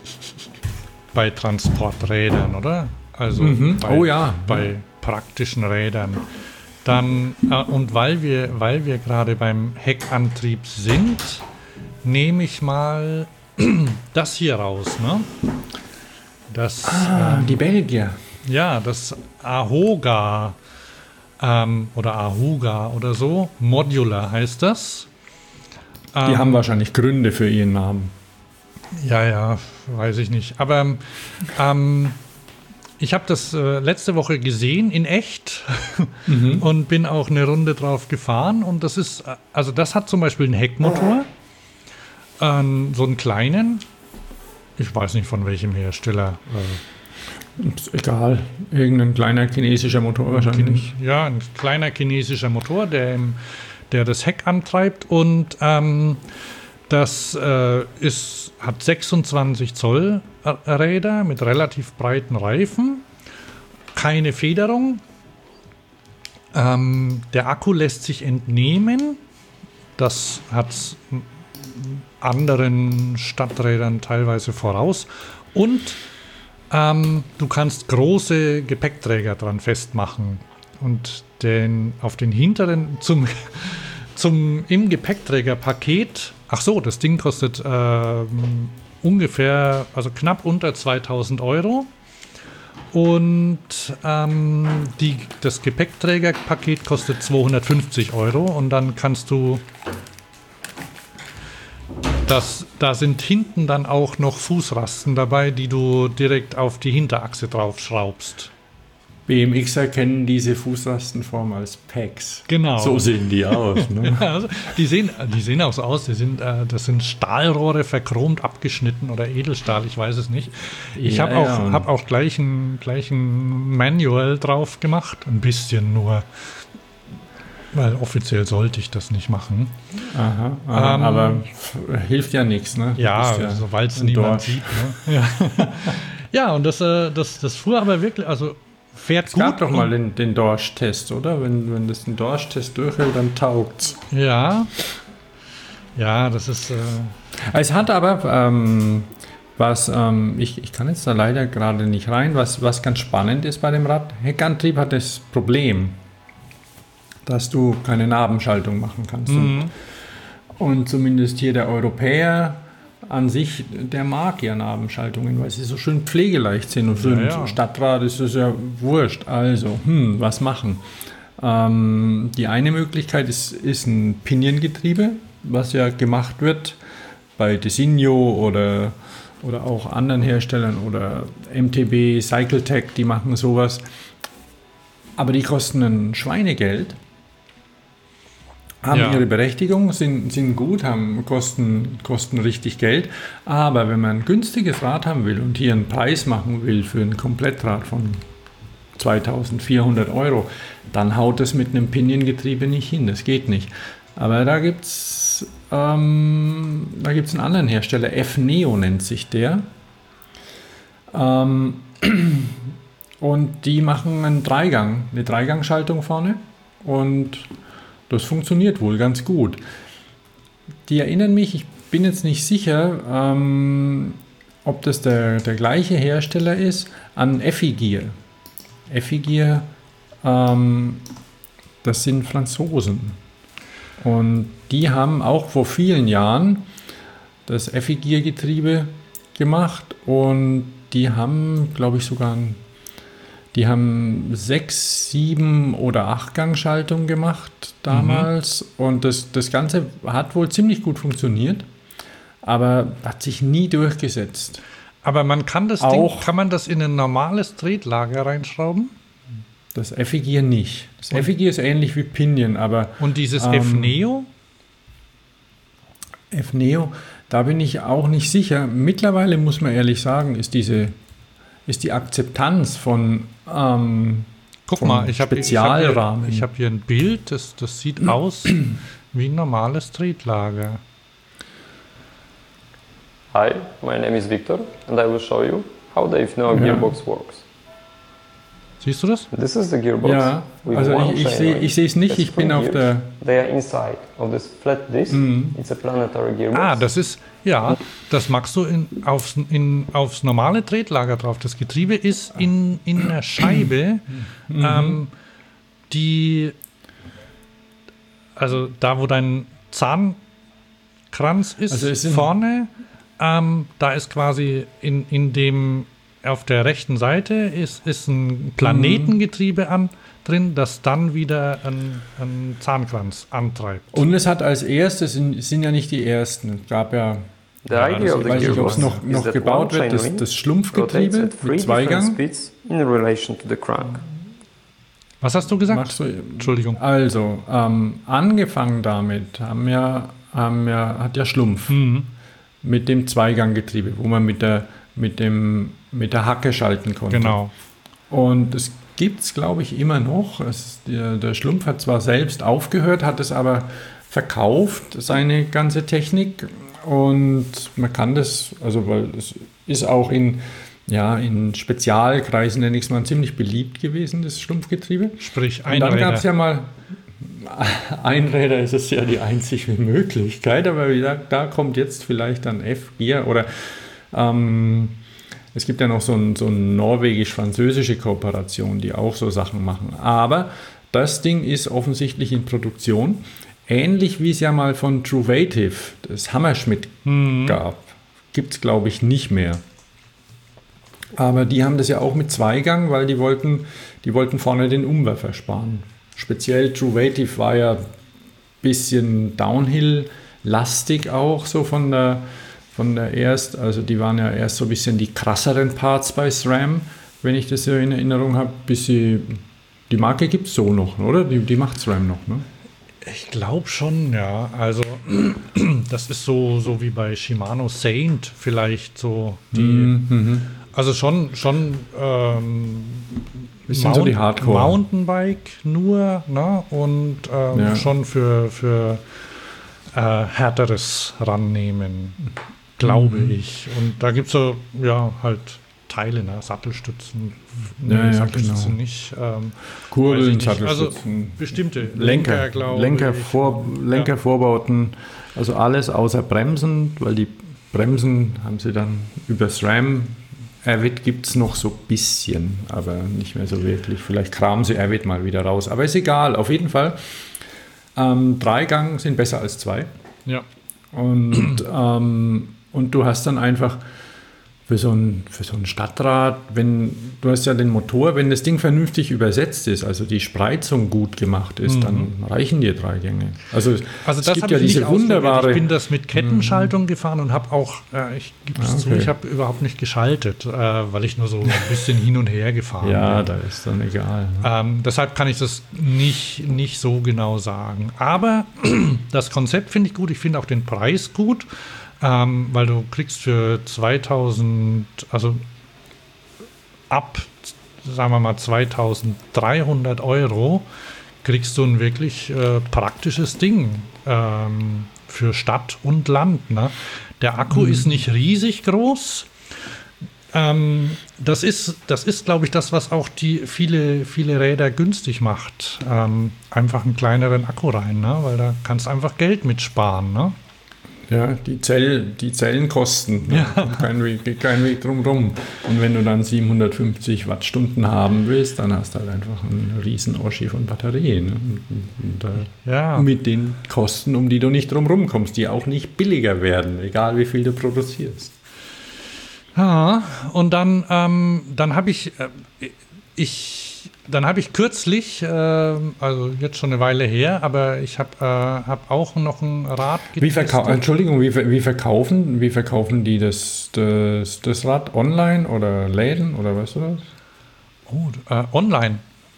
Transporträdern, oder? Also bei praktischen Rädern. Dann, und weil wir gerade beim Heckantrieb sind, nehme ich mal das hier raus, ne? Das, die Belgier. Ja, das Ahoga oder Ahuga oder so, Modular heißt das. Die haben wahrscheinlich Gründe für ihren Namen. Ja, weiß ich nicht. Aber ich habe das letzte Woche gesehen in echt und bin auch eine Runde drauf gefahren. Und das hat zum Beispiel einen Heckmotor, so einen kleinen. Ich weiß nicht von welchem Hersteller. Ist egal, irgendein kleiner chinesischer Motor wahrscheinlich. Ja, ein kleiner chinesischer Motor, der das Heck antreibt, und das hat 26 Zoll Räder mit relativ breiten Reifen, keine Federung. Der Akku lässt sich entnehmen, das hat anderen Stadträdern teilweise voraus. Und du kannst große Gepäckträger dran festmachen. Und auf den hinteren, im Gepäckträgerpaket, das Ding kostet ungefähr, also knapp unter 2000 Euro. Und das Gepäckträgerpaket kostet 250 Euro. Und dann kannst du, da sind hinten dann auch noch Fußrasten dabei, die du direkt auf die Hinterachse drauf schraubst. BMXer kennen diese Fußrastenform als Pegs. Genau. So sehen die aus. Ne? Ja, also die sehen auch so aus. Das sind Stahlrohre verchromt abgeschnitten oder Edelstahl, ich weiß es nicht. Ich habe auch gleich ein Manual drauf gemacht, ein bisschen nur, weil offiziell sollte ich das nicht machen. Aha, aber hilft ja nichts, ne? Ja, sobald es niemand sieht. Ne? Ja. Ja, und das fuhr aber wirklich, also fährt es gut. gab doch mal den Dorsch-Test, oder? Wenn das den Dorsch-Test durchhält, dann taugt's. Ja. Ja, das ist... Es hat aber, ich kann jetzt da leider gerade nicht rein, was ganz spannend ist bei dem Rad. Heckantrieb hat das Problem, dass du keine Nabenschaltung machen kannst. Mhm. Und zumindest hier der Europäer an sich, der mag ja Nabenschaltungen, weil sie so schön pflegeleicht sind. Und für ein Stadtrad ist es ja wurscht. Also, was machen? Die eine Möglichkeit ist ein Piniengetriebe, was ja gemacht wird bei Designo oder auch anderen Herstellern oder MTB, Cycletech, die machen sowas. Aber die kosten ein Schweinegeld. Haben ihre Berechtigung, sind gut, kosten richtig Geld. Aber wenn man ein günstiges Rad haben will und hier einen Preis machen will für ein Komplettrad von 2400 Euro, dann haut das mit einem Piniengetriebe nicht hin. Das geht nicht. Aber da gibt's einen anderen Hersteller, F-Neo nennt sich der. Und die machen eine Dreigangschaltung vorne. Und das funktioniert wohl ganz gut. Die erinnern mich, ich bin jetzt nicht sicher, ob das der gleiche Hersteller ist, an Effigear. Effigear, das sind Franzosen. Und die haben auch vor vielen Jahren das Effigear-Getriebe gemacht und die haben, glaube ich, die haben 6, 7 oder 8 Gangschaltung gemacht damals und das Ganze hat wohl ziemlich gut funktioniert, aber hat sich nie durchgesetzt. Aber man kann das in ein normales Tretlager reinschrauben? Das Effigear nicht. Das Effigear ist ähnlich wie Pinion, aber... Und dieses F-Neo? F-Neo, da bin ich auch nicht sicher. Mittlerweile muss man ehrlich sagen, ist die Akzeptanz von Guck mal, ich habe Spezialrahmen. Ich hab hier ein Bild, das sieht aus wie ein normales Tretlager. Hi, my name is Victor and I will show you how the F-Neo gearbox works. Siehst du das? This is the gearbox. Ja, also ich sehe es nicht, ich bin auf der... They are inside of this flat disc. It's a planetary gearbox. Das ist, das machst du aufs normale Tretlager drauf. Das Getriebe ist in einer Scheibe, also da, wo dein Zahnkranz ist, also vorne, da ist quasi in dem... Auf der rechten Seite ist ein Planetengetriebe drin, das dann wieder einen Zahnkranz antreibt. Und es hat als erstes, sind ja nicht die ersten, es gab ja, ich weiß nicht, ob es noch gebaut wird, das Schlumpfgetriebe mit Zweigang. Was hast du gesagt? Entschuldigung. Also, angefangen damit hat ja Schlumpf mit dem Zweiganggetriebe, wo man mit der Hacke schalten konnte. Genau. Und es gibt es, glaube ich, immer noch. Der Schlumpf hat zwar selbst aufgehört, hat es aber verkauft, seine ganze Technik. Und man kann das, also weil es ist auch in Spezialkreisen, nenne ich es mal, ziemlich beliebt gewesen, das Schlumpfgetriebe. Sprich Einräder. Und dann gab es ja mal Einräder ist es ja die einzige Möglichkeit, aber wie gesagt, da kommt jetzt vielleicht dann F-Gear oder es gibt ja noch so eine norwegisch-französische Kooperation, die auch so Sachen machen. Aber das Ding ist offensichtlich in Produktion, ähnlich wie es ja mal von Truvative, das Hammerschmidt gab. Gibt es, glaube ich, nicht mehr. Aber die haben das ja auch mit Zweigang, weil die wollten vorne den Umwerfer sparen. Speziell Truvative war ja ein bisschen Downhill-lastig auch, so von der also die waren ja erst so ein bisschen die krasseren Parts bei SRAM, wenn ich das so in Erinnerung habe, die Marke gibt es so noch, oder? Die macht SRAM noch, ne? Ich glaube schon, ja. Also das ist so wie bei Shimano Saint vielleicht so die. Also schon bisschen so die Hardcore. Mountainbike nur, ne? Und schon für härteres rannehmen, glaube ich. Und da gibt es so, halt Teile, ne? Sattelstützen. Sattelstützen genau. nicht. Kurbeln, Sattelstützen. Also bestimmte Lenker, glaube ich. Lenkervorbauten, also alles außer Bremsen, weil die Bremsen haben sie dann über SRAM. Avid gibt es noch so ein bisschen, aber nicht mehr so wirklich. Vielleicht kramen sie Avid mal wieder raus. Aber ist egal, auf jeden Fall. 3 Gang sind besser als 2. Ja. Und du hast dann einfach für so ein Stadtrad, du hast ja den Motor, wenn das Ding vernünftig übersetzt ist, also die Spreizung gut gemacht ist, dann reichen dir 3 Gänge. Also es das gibt ja diese wunderbare... Ich bin das mit Kettenschaltung gefahren und habe auch, ich gebe es zu, ich habe überhaupt nicht geschaltet, weil ich nur so ein bisschen hin und her gefahren bin. Ja, da ist dann egal. Ne? Deshalb kann ich das nicht so genau sagen. Aber das Konzept finde ich gut, ich finde auch den Preis gut. Weil du kriegst für 2000, also ab, sagen wir mal 2300 €, kriegst du ein wirklich praktisches Ding für Stadt und Land. Ne? Der Akku ist nicht riesig groß. Das ist, glaube ich, das, was auch die viele Räder günstig macht. Einfach einen kleineren Akku rein, ne? Weil da kannst du einfach Geld mitsparen. Ne? Ja, die Zellen kosten. Ja. Geht kein Weg drum rum. Und wenn du dann 750 Wattstunden haben willst, dann hast du halt einfach einen riesen Oschi von Batterien. Ne? Mit den Kosten, um die du nicht drum rum kommst, die auch nicht billiger werden, egal wie viel du produzierst. Ja, und dann habe ich kürzlich, also jetzt schon eine Weile her, aber ich habe auch noch ein Rad getestet. Wie verkaufen die das Rad online oder Läden oder weißt du das? Oh, online.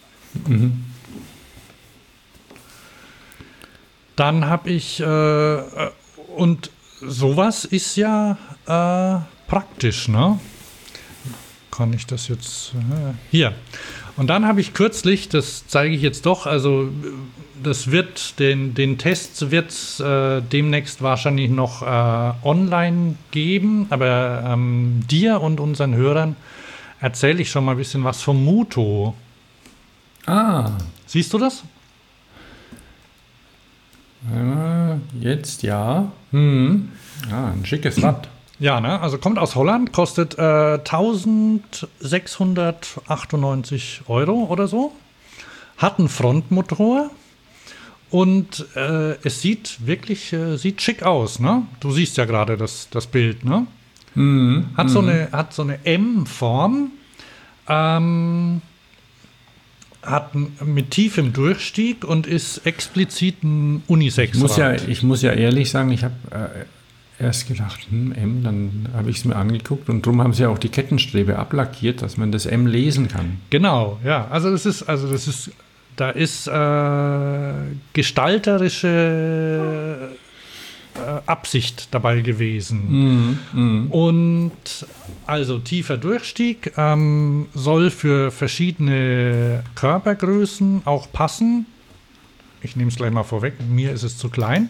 Dann habe ich, und sowas ist ja praktisch, ne? Kann ich das jetzt, hier. Und dann habe ich kürzlich, das zeige ich jetzt doch, also das wird, den Test wird es demnächst wahrscheinlich noch online geben, aber dir und unseren Hörern erzähle ich schon mal ein bisschen was vom Muto. Siehst du das? Jetzt ja. Ein schickes Rad. Ja, ne? Also kommt aus Holland, kostet 1.698 € oder so, hat einen Frontmotor und es sieht wirklich schick aus. Ne? Du siehst ja gerade das Bild. Ne? Hat so eine M-Form, hat mit tiefem Durchstieg und ist explizit ein Unisex-Rad. Ich muss ja ehrlich sagen, ich habe erst gedacht, M, dann habe ich es mir angeguckt und darum haben sie ja auch die Kettenstrebe ablackiert, dass man das M lesen kann. Genau, ja. Da ist gestalterische Absicht dabei gewesen. Und also tiefer Durchstieg soll für verschiedene Körpergrößen auch passen. Ich nehme es gleich mal vorweg, mir ist es zu klein.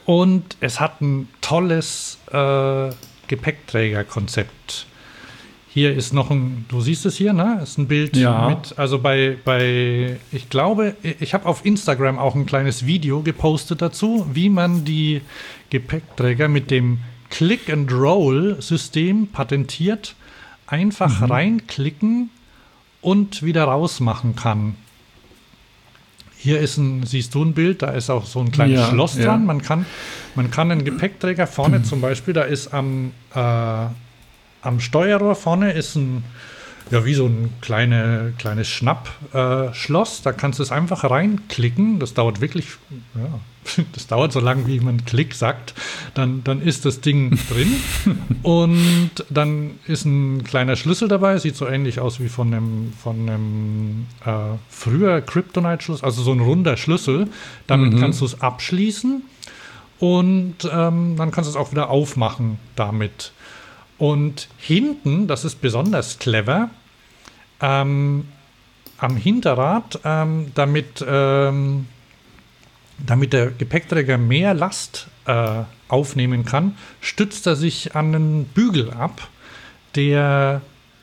Und es hat ein tolles Gepäckträgerkonzept. Hier ist noch du siehst es hier, ne? Ist ein Bild Ja. mit, also ich glaube, ich habe auf Instagram auch ein kleines Video gepostet dazu, wie man die Gepäckträger mit dem Click-and-Roll-System patentiert, einfach reinklicken und wieder rausmachen kann. Hier siehst du ein Bild, da ist auch so ein kleines Schloss dran. Man kann einen Gepäckträger vorne zum Beispiel, da ist am Steuerrohr vorne ist wie so ein kleines Schnappschloss. Da kannst du es einfach reinklicken. Das dauert wirklich, das dauert so lange, wie man Klick sagt. Dann ist das Ding drin. Und dann ist ein kleiner Schlüssel dabei. Sieht so ähnlich aus wie von einem früher Kryptonite-Schlüssel. Also so ein runder Schlüssel. Damit kannst du es abschließen. Und dann kannst du es auch wieder aufmachen damit. Und hinten, das ist besonders clever, am Hinterrad, damit der Gepäckträger mehr Last aufnehmen kann, stützt er sich an einen Bügel ab, der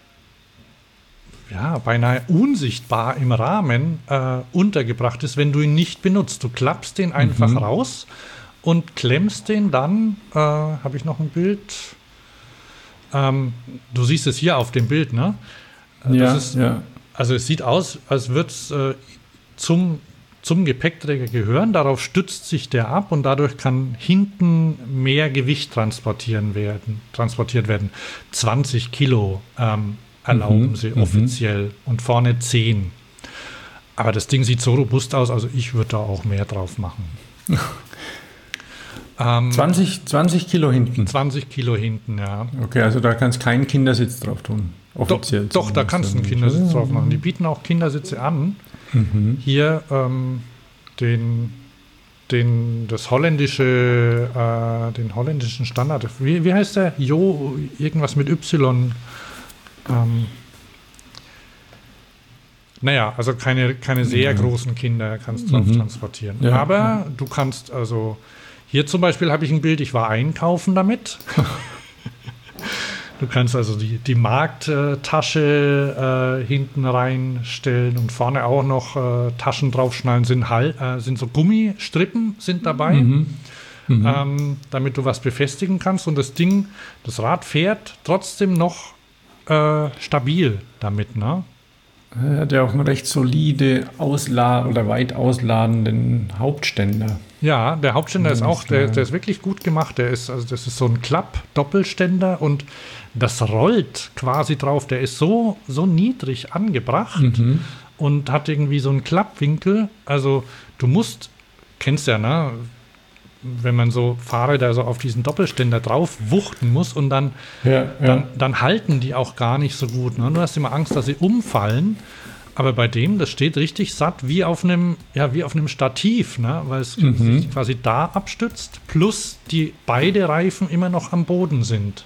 beinahe unsichtbar im Rahmen untergebracht ist, wenn du ihn nicht benutzt. Du klappst den einfach raus und klemmst den dann, habe ich noch ein Bild? Du siehst es hier auf dem Bild, ne? Also es sieht aus, als würde es zum Gepäckträger gehören. Darauf stützt sich der ab und dadurch kann hinten mehr Gewicht transportiert werden. 20 Kilo erlauben sie offiziell und vorne 10. Aber das Ding sieht so robust aus, also ich würde da auch mehr drauf machen. 20 Kilo hinten. 20 Kilo hinten, ja. Okay, also da kannst du keinen Kindersitz drauf tun. Offiziell. Doch, da kannst du einen Kindersitz drauf machen. Die bieten auch Kindersitze an. Hier den holländischen Standard. Wie heißt der? Irgendwas mit Y. Also keine sehr großen Kinder kannst du drauf transportieren. Ja. Aber du kannst also. Hier zum Beispiel habe ich ein Bild, ich war einkaufen damit. Du kannst also die Markttasche hinten reinstellen und vorne auch noch Taschen draufschnallen, sind so Gummistrippen sind dabei, damit du was befestigen kannst. Und das Rad fährt trotzdem noch stabil damit, ne? Er hat ja auch einen recht solide oder weit ausladenden Hauptständer. Ja, der Hauptständer ist auch, der ist wirklich gut gemacht. Das ist so ein Klapp-Doppelständer und das rollt quasi drauf. Der ist so niedrig angebracht und hat irgendwie so einen Klappwinkel. Also kennst ja, ne? Wenn man so Fahrräder so auf diesen Doppelständer drauf wuchten muss und dann halten die auch gar nicht so gut. Ne? Du hast immer Angst, dass sie umfallen. Aber bei dem, das steht richtig satt wie auf einem Stativ, ne? Weil es sich quasi da abstützt, plus beide Reifen immer noch am Boden sind.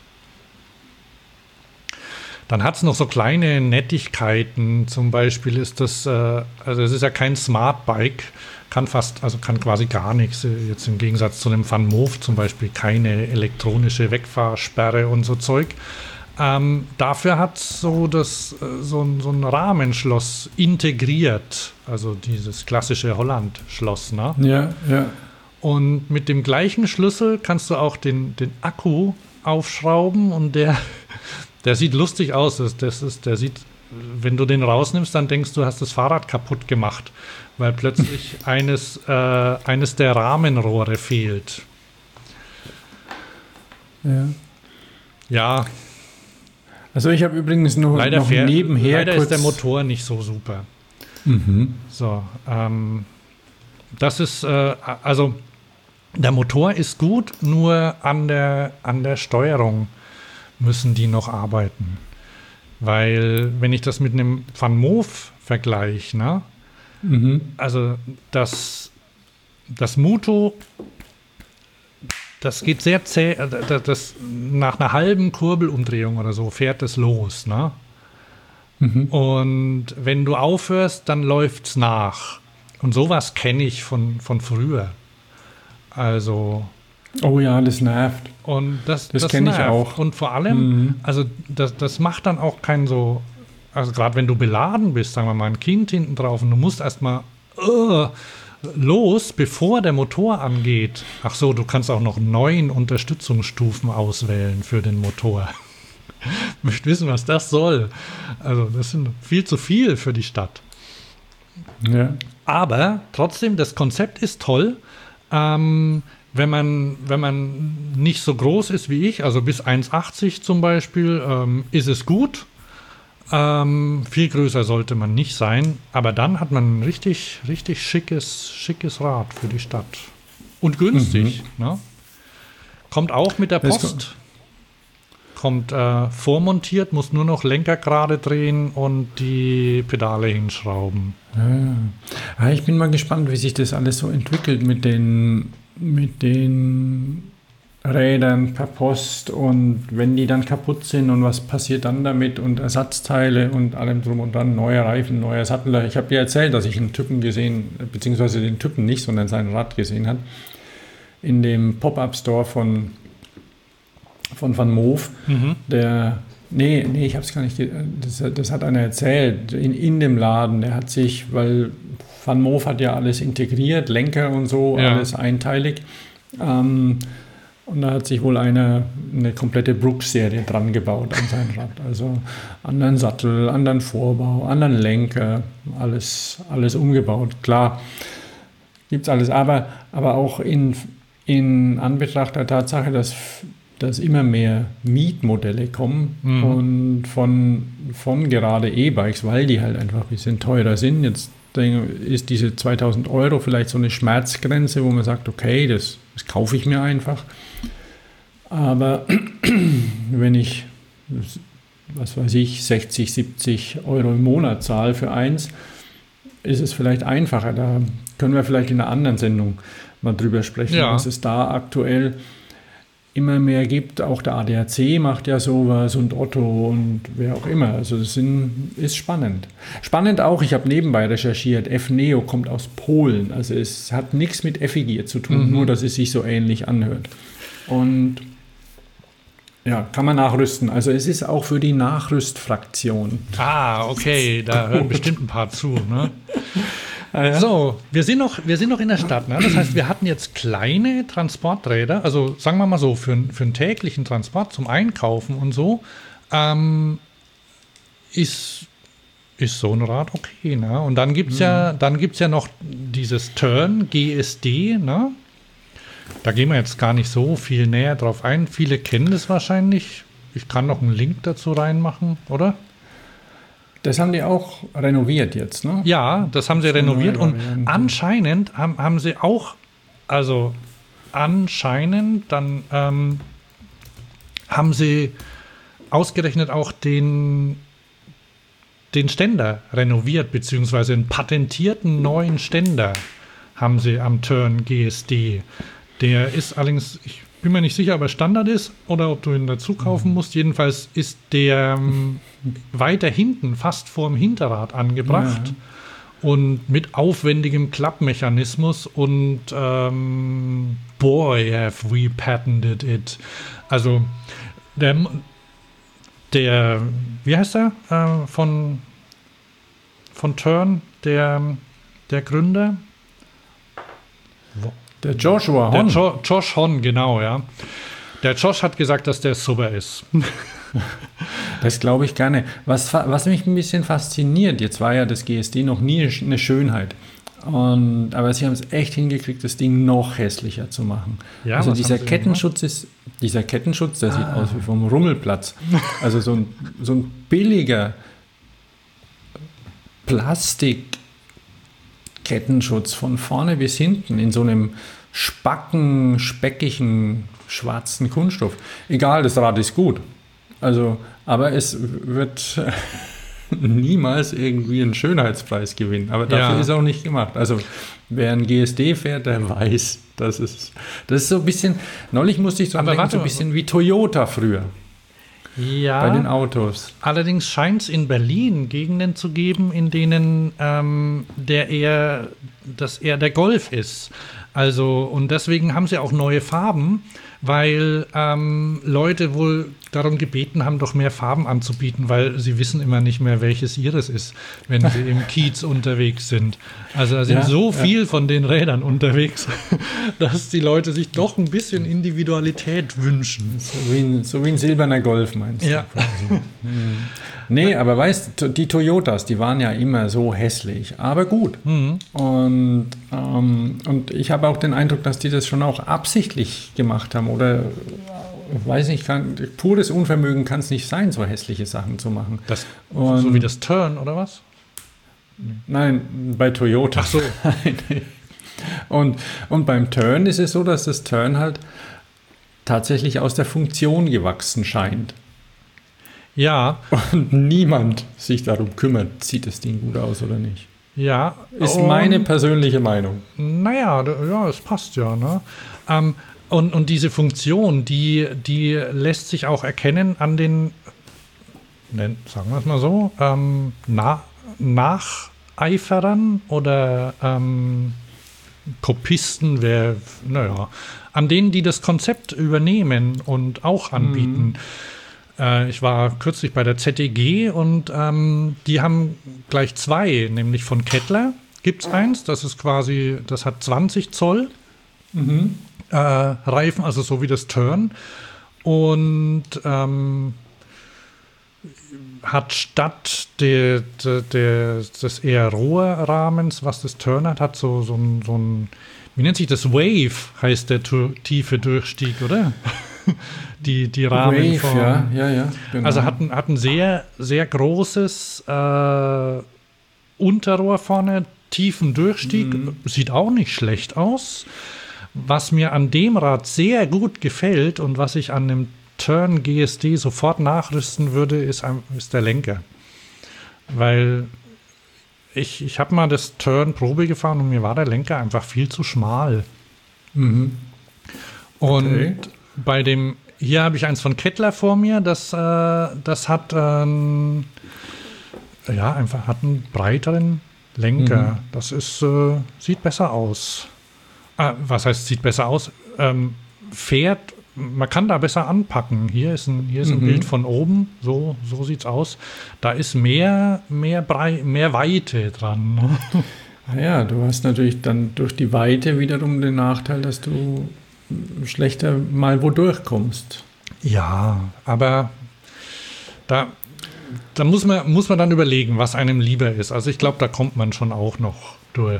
Dann hat es noch so kleine Nettigkeiten. Zum Beispiel ist das, also es ist ja kein Smart Bike, kann quasi gar nichts. Jetzt im Gegensatz zu einem Van Moof zum Beispiel keine elektronische Wegfahrsperre und so Zeug. Dafür hat so ein Rahmenschloss integriert, also dieses klassische Holland-Schloss. Ne? Ja. Und mit dem gleichen Schlüssel kannst du auch den Akku aufschrauben und der sieht lustig aus. Wenn du den rausnimmst, dann denkst du, hast das Fahrrad kaputt gemacht, weil plötzlich eines der Rahmenrohre fehlt. Ja. Also ich habe übrigens noch nebenher leider ist der Motor nicht so super. So, das ist, also der Motor ist gut, nur an der Steuerung müssen die noch arbeiten. Weil, wenn ich das mit einem Van Moof vergleiche, ne? Also das Muto, das geht sehr zäh, nach einer halben Kurbelumdrehung oder so fährt es los, ne? Und wenn du aufhörst, dann läuft's nach. Und sowas kenne ich von früher. Also Oh ja, das nervt. Und das kenne ich nervt. auch. Und vor allem, also das macht dann auch kein so, also gerade wenn du beladen bist, sagen wir mal, ein Kind hinten drauf und du musst erstmal los, bevor der Motor angeht. Ach so, du kannst auch noch 9 Unterstützungsstufen auswählen für den Motor. Ich möchte wissen, was das soll. Also das sind viel zu viel für die Stadt. Ja. Aber trotzdem, das Konzept ist toll. Wenn man nicht so groß ist wie ich, also bis 1,80 zum Beispiel, ist es gut. Viel größer sollte man nicht sein, aber dann hat man ein richtig schickes Rad für die Stadt. Und günstig. Ne? Kommt auch mit der Post. Kommt vormontiert, muss nur noch Lenker gerade drehen und die Pedale hinschrauben. Ja, ich bin mal gespannt, wie sich das alles so entwickelt mit den Rädern per Post und wenn die dann kaputt sind und was passiert dann damit und Ersatzteile und allem drum und dran, neue Reifen, neuer Sattel. Ich habe dir erzählt, dass ich einen Typen gesehen, beziehungsweise den Typen nicht, sondern sein Rad gesehen habe, in dem Pop-Up-Store von Van Moof, ich habe es gar nicht, das hat einer erzählt, in dem Laden, der hat sich, weil Van Moof hat ja alles integriert, Lenker und so, alles einteilig, und da hat sich wohl eine komplette Brooks-Serie dran gebaut an sein Rad, also anderen Sattel, anderen Vorbau, anderen Lenker, alles umgebaut, klar, gibt's alles, aber auch in Anbetracht der Tatsache, dass immer mehr Mietmodelle kommen und von gerade E-Bikes, weil die halt einfach ein bisschen teurer sind. Jetzt ist diese 2.000 € vielleicht so eine Schmerzgrenze, wo man sagt, okay, das kaufe ich mir einfach. Aber wenn ich, was weiß ich, 60, 70 € im Monat zahle für eins, ist es vielleicht einfacher. Da können wir vielleicht in einer anderen Sendung mal drüber sprechen, was es da aktuell immer mehr gibt. Auch der ADAC macht ja sowas und Otto und wer auch immer. Also das ist spannend. Spannend auch, ich habe nebenbei recherchiert, F-Neo kommt aus Polen. Also es hat nichts mit Effigier zu tun, nur dass es sich so ähnlich anhört. Und ja, kann man nachrüsten. Also es ist auch für die Nachrüstfraktion. Ah, okay, da hören bestimmt ein paar zu, ne? So, wir sind noch in der Stadt. Ne? Das heißt, wir hatten jetzt kleine Transporträder, also sagen wir mal so, für einen täglichen Transport zum Einkaufen und so, ist so ein Rad okay. Ne? Und dann gibt es ja noch dieses Turn GSD. Ne? Da gehen wir jetzt gar nicht so viel näher drauf ein. Viele kennen das wahrscheinlich. Ich kann noch einen Link dazu reinmachen, oder? Das haben die auch renoviert jetzt, ne? Ja, das haben sie renoviert und anscheinend haben sie auch, also anscheinend, dann haben sie ausgerechnet auch den Ständer renoviert, beziehungsweise einen patentierten neuen Ständer haben sie am Turn GSD. Der ist allerdings, ich bin mir nicht sicher, ob er Standard ist oder ob du ihn dazu kaufen musst. Jedenfalls ist der weiter hinten, fast vorm Hinterrad angebracht und mit aufwendigem Klappmechanismus und boy, have we patented it. Also der wie heißt er? Von Turn, der Gründer? Der Joshua Hon. Josh Hon, genau, ja. Der Josh hat gesagt, dass der super ist. Das glaube ich gerne. Was mich ein bisschen fasziniert, jetzt war ja das GSD noch nie eine Schönheit. Aber sie haben es echt hingekriegt, das Ding noch hässlicher zu machen. Ja, also dieser Kettenschutz, der sieht aus wie vom Rummelplatz. Also so ein billiger Plastik-Kettenschutz von vorne bis hinten in so einem speckigen, schwarzen Kunststoff. Egal, das Rad ist gut. Also, aber es wird niemals irgendwie einen Schönheitspreis gewinnen. Aber dafür ist auch nicht gemacht. Also, wer ein GSD fährt, der weiß, das ist so ein bisschen, neulich musste ich so ein bisschen wie Toyota früher. Ja, bei den Autos. Allerdings scheint es in Berlin Gegenden zu geben, in denen das eher der Golf ist. Also, und deswegen haben sie auch neue Farben, weil Leute wohl darum gebeten haben, doch mehr Farben anzubieten, weil sie wissen immer nicht mehr, welches ihres ist, wenn sie im Kiez unterwegs sind. Also da sind so viel von den Rädern unterwegs, dass die Leute sich doch ein bisschen Individualität wünschen. So wie ein silberner Golf, meinst du? Ja. Nee, aber weißt du, die Toyotas, die waren ja immer so hässlich, aber gut. Und ich habe auch den Eindruck, dass die das schon auch absichtlich gemacht haben oder, weiß nicht, pures Unvermögen kann es nicht sein, so hässliche Sachen zu machen. So wie das Turn, oder was? Nein, bei Toyota. Ach so. Und beim Turn ist es so, dass das Turn halt tatsächlich aus der Funktion gewachsen scheint. Ja. Und niemand sich darum kümmert, sieht das Ding gut aus oder nicht. Ja. Ist meine persönliche Meinung. Naja, es passt ja, ne? Und diese Funktion, die lässt sich auch erkennen an den, sagen wir es mal so, Nacheiferern oder Kopisten, an denen, die das Konzept übernehmen und auch anbieten. Ich war kürzlich bei der ZEG und die haben gleich zwei, nämlich von Kettler gibt es eins, das hat 20 Zoll Reifen, also so wie das Turn, und hat statt des eher Rohrrahmens, was das Turn hat so ein, wie nennt sich das? Wave heißt der tiefe Durchstieg, oder? die Rahmenform. Wave, ja, genau. Also hat ein sehr, sehr großes Unterrohr vorne, tiefen Durchstieg, sieht auch nicht schlecht aus. Was mir an dem Rad sehr gut gefällt und was ich an dem Turn GSD sofort nachrüsten würde, ist der Lenker. Weil ich habe mal das Turn Probe gefahren und mir war der Lenker einfach viel zu schmal. Und bei dem, hier habe ich eins von Kettler vor mir, das hat einfach hat einen breiteren Lenker. Das ist, sieht besser aus. Was heißt, sieht besser aus? Fährt, man kann da besser anpacken. Hier ist ein Bild von oben, so sieht's aus. Da ist mehr Weite dran. Ja, du hast natürlich dann durch die Weite wiederum den Nachteil, dass du schlechter mal wo durchkommst. Ja, aber da muss man dann überlegen, was einem lieber ist. Also ich glaube, da kommt man schon auch noch durch.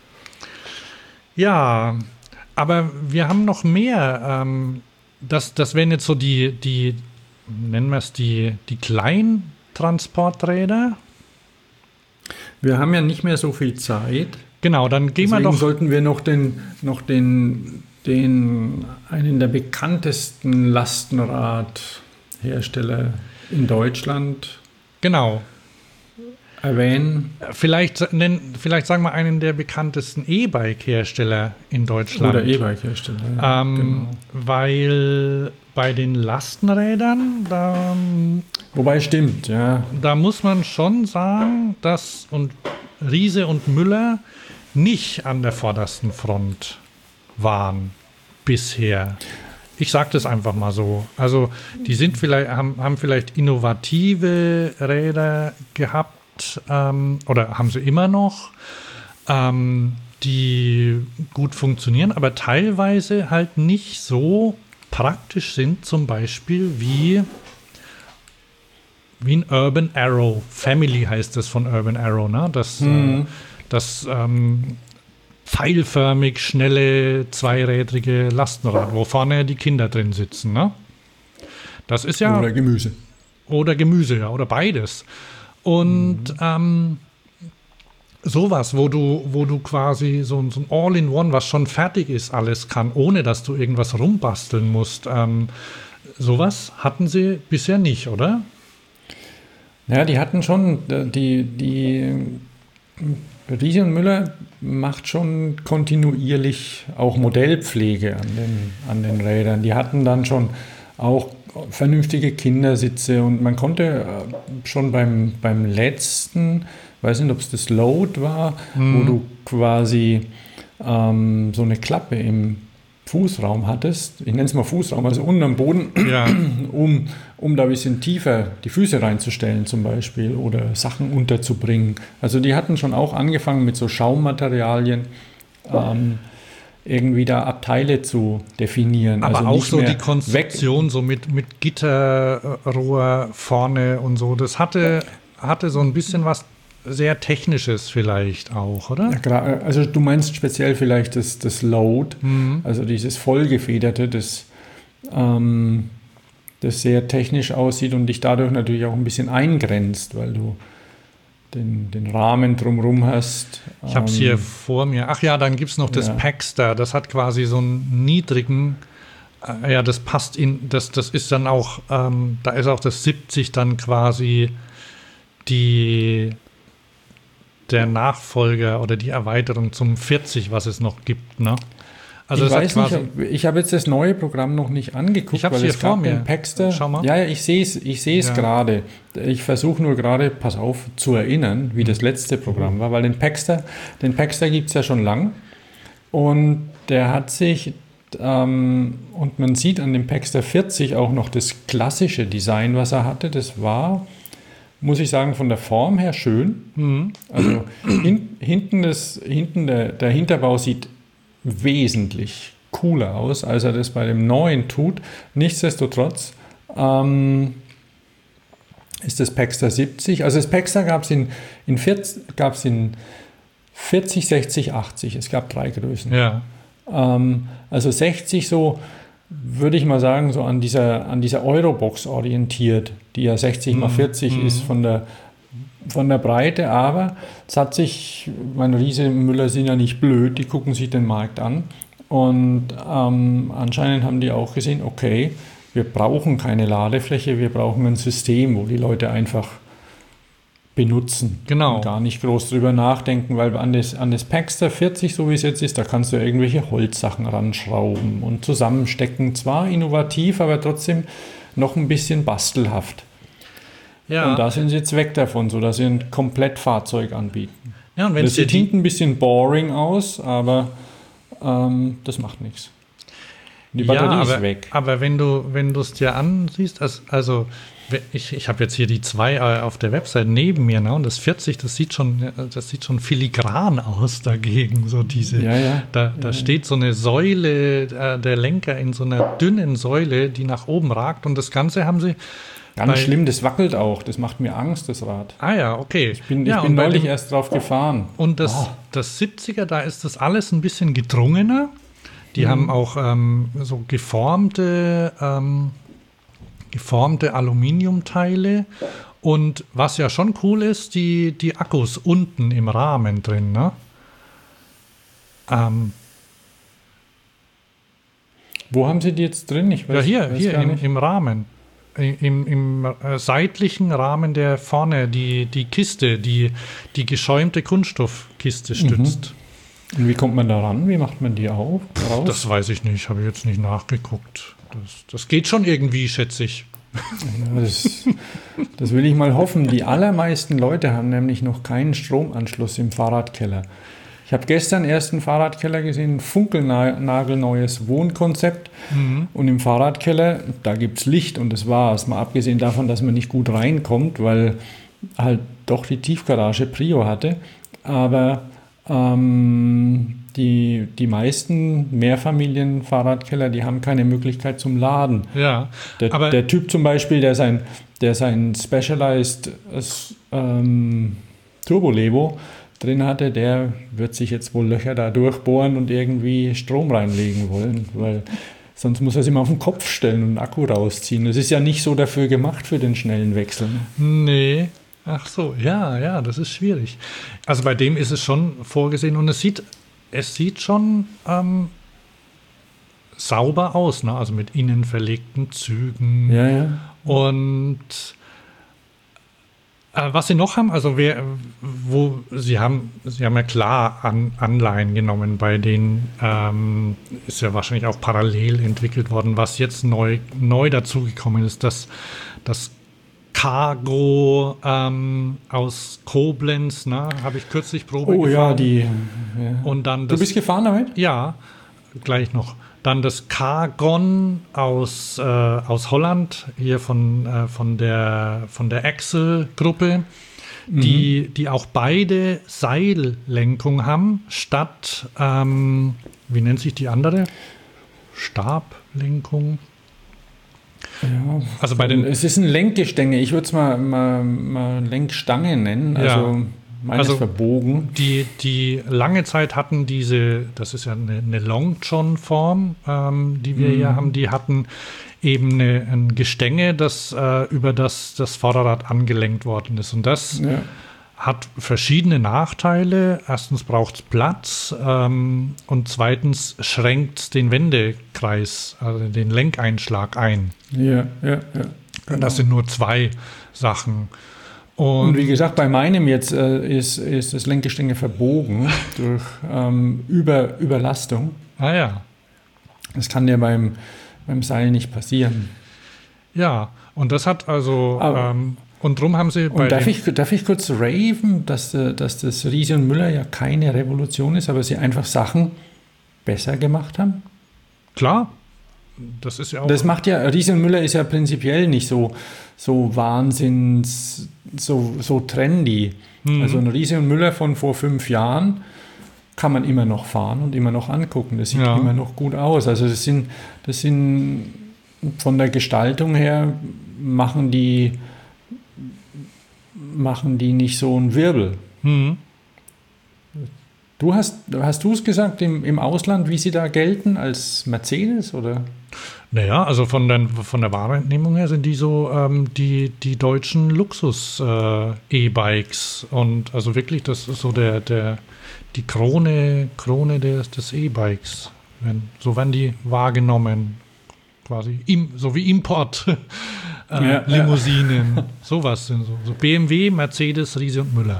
Ja, aber wir haben noch mehr. Das wären jetzt so die nennen wir es die Kleintransporträder. Wir haben ja nicht mehr so viel Zeit. Genau, dann gehen wir doch. Sollten wir noch einen der bekanntesten Lastenradhersteller in Deutschland erwähnen. Vielleicht sagen wir einen der bekanntesten E-Bike-Hersteller in Deutschland. Oder E-Bike-Hersteller. Ja, genau. Weil bei den Lastenrädern, wobei stimmt, ja. Da muss man schon sagen, dass Riese und Müller nicht an der vordersten Front waren bisher. Ich sage das einfach mal so. Also die sind haben vielleicht innovative Räder gehabt oder haben sie immer noch, die gut funktionieren, aber teilweise halt nicht so praktisch sind, zum Beispiel wie ein Urban Arrow. Family heißt das von Urban Arrow, ne? Das pfeilförmig schnelle, zweirädrige Lastenrad, wo vorne die Kinder drin sitzen, ne? Das ist ja... Oder Gemüse. Oder Gemüse, ja, oder beides. Und sowas, wo du quasi so ein All-in-One, was schon fertig ist, alles kann, ohne dass du irgendwas rumbasteln musst. Sowas hatten sie bisher nicht, oder? Ja, die hatten schon, die Riese und Müller macht schon kontinuierlich auch Modellpflege an den Rädern. Die hatten dann schon auch vernünftige Kindersitze und man konnte schon beim letzten, weiß nicht, ob es das Load war, wo du quasi so eine Klappe im Fußraum hattest, ich nenne es mal Fußraum, also unten am Boden, Ja. um da ein bisschen tiefer die Füße reinzustellen zum Beispiel oder Sachen unterzubringen. Also die hatten schon auch angefangen mit so Schaummaterialien, irgendwie da Abteile zu definieren. Aber also auch nicht so mehr die Konstruktion, so mit Gitterrohr vorne und so, das hatte so ein bisschen was sehr Technisches vielleicht auch, oder? Also du meinst speziell vielleicht das Load, also dieses vollgefederte, das sehr technisch aussieht und dich dadurch natürlich auch ein bisschen eingrenzt, weil du den Rahmen drumherum hast. Ich habe es hier vor mir. Ach ja, dann gibt es noch das Ja. Paxter. Das hat quasi so einen niedrigen, das passt das ist dann auch, da ist auch das 70 dann quasi der Nachfolger oder die Erweiterung zum 40, was es noch gibt, ne? Also ich das hat weiß quasi, nicht, ich habe jetzt das neue Programm noch nicht angeguckt, Ich hab's weil hier es gab vor mir. den Paxter. Schau mal. Ja, ich sehe es Ja. gerade. Ich versuche nur gerade, pass auf, zu erinnern, wie das letzte Programm war, weil den Paxter gibt es ja schon lang und der hat sich, und man sieht an dem Paxter 40 auch noch das klassische Design, was er hatte. Das war, muss ich sagen, von der Form her schön. Also hinten der Hinterbau sieht wesentlich cooler aus, als er das bei dem neuen tut. Nichtsdestotrotz ist das Paxter 70. Also das Paxter gab es in 40, 60, 80. Es gab 3 Größen. ja. Also 60 so, würde ich mal sagen, so an dieser Eurobox orientiert, die ja 60 mal 40 ist von der Breite, aber es hat sich, meine Riese und Müller sind ja nicht blöd, die gucken sich den Markt an und anscheinend haben die auch gesehen, okay, wir brauchen keine Ladefläche, wir brauchen ein System, wo die Leute einfach benutzen Genau. und gar nicht groß drüber nachdenken, weil an das Paxter 40, so wie es jetzt ist, da kannst du irgendwelche Holzsachen ranschrauben und zusammenstecken, zwar innovativ, aber trotzdem noch ein bisschen bastelhaft. Ja. Und da sind sie jetzt weg davon, sodass sie ein Komplettfahrzeug anbieten. Ja, und wenn Das es dir sieht hinten ein bisschen boring aus, aber das macht nichts. Die Batterie ist weg. Aber wenn du es dir ansiehst, also ich habe jetzt hier die 2 auf der Website neben mir, ne? Und das 40, das sieht schon filigran aus dagegen. So diese, Ja. Da steht so eine Säule, der Lenker in so einer dünnen Säule, die nach oben ragt. Und das Ganze haben sie Ganz schlimm, das wackelt auch. Das macht mir Angst, das Rad. Ah ja, okay. Ich bin und bei neulich dem- erst drauf gefahren. Und das 70er, da ist das alles ein bisschen gedrungener. Die haben auch so geformte Aluminiumteile. Und was ja schon cool ist, die Akkus unten im Rahmen drin. Ne? Wo haben Sie die jetzt drin? Ich weiß, Ja, weiß hier gar nicht. im Rahmen. Im seitlichen Rahmen, der vorne die Kiste, die geschäumte Kunststoffkiste stützt. Und wie kommt man da ran? Wie macht man die raus? Das weiß ich nicht, habe ich jetzt nicht nachgeguckt. Das geht schon irgendwie, schätze ich. Ja, das will ich mal hoffen. Die allermeisten Leute haben nämlich noch keinen Stromanschluss im Fahrradkeller. Ich habe gestern erst einen Fahrradkeller gesehen, ein funkelnagelneues Wohnkonzept. Und im Fahrradkeller, da gibt es Licht und das war's. Mal abgesehen davon, dass man nicht gut reinkommt, weil halt doch die Tiefgarage Prio hatte. Aber die meisten Mehrfamilien-Fahrradkeller, die haben keine Möglichkeit zum Laden. Ja, aber Der Typ zum Beispiel, der sein Specialized Turbo-Levo drin hatte, der wird sich jetzt wohl Löcher da durchbohren und irgendwie Strom reinlegen wollen, weil sonst muss er es immer auf den Kopf stellen und einen Akku rausziehen. Das ist ja nicht so dafür gemacht für den schnellen Wechsel. nee. Ach so, ja, das ist schwierig. Also bei dem ist es schon vorgesehen und es sieht schon sauber aus, ne? Also mit innen verlegten Zügen. Ja. Und was sie noch haben, also sie haben ja klar Anleihen genommen, bei denen ist ja wahrscheinlich auch parallel entwickelt worden. Was jetzt neu dazugekommen ist, das Cargo aus Koblenz, ne? Habe ich kürzlich Probe gefahren. Ja. Und dann Du bist gefahren damit? Ja, gleich noch. Dann das Cargon aus Holland, hier von der Axel-Gruppe, die auch beide Seillenkung haben, statt, wie nennt sich die andere? Stablenkung. Ja, also es ist ein Lenkgestänge. Ich würde es mal Lenkstange nennen. Also meines verbogen. Die lange Zeit hatten das ist ja eine Long John Form, die wir hier haben, die hatten eben ein Gestänge, das über das Vorderrad angelenkt worden ist. Und das hat verschiedene Nachteile. Erstens braucht es Platz und zweitens schränkt es den Wendekreis, also den Lenkeinschlag ein. Ja. Genau. Das sind nur 2 Sachen. Und wie gesagt, bei meinem jetzt ist das Lenkgestänge verbogen durch Überlastung. Ah ja. Das kann ja beim Seil nicht passieren. Ja, und das hat also... und drum haben sie bei... Und darf ich kurz raven, dass das Riese und Müller ja keine Revolution ist, aber sie einfach Sachen besser gemacht haben? Klar. Das ist ja auch... Das macht ja... Riese und Müller ist ja prinzipiell nicht so wahnsinns... So trendy. Also ein Riese und Müller von vor 5 Jahren kann man immer noch fahren und immer noch angucken. Das sieht immer noch gut aus. Also das sind von der Gestaltung her machen die nicht so einen Wirbel. Hast du es gesagt im Ausland, wie sie da gelten als Mercedes oder? Naja, also von der Wahrnehmung her sind die so die deutschen Luxus-E-Bikes. Und also wirklich, das ist so die Krone des E-Bikes. So werden die wahrgenommen. Quasi so wie Import Limousinen. Sowas sind so BMW, Mercedes, Riese und Müller.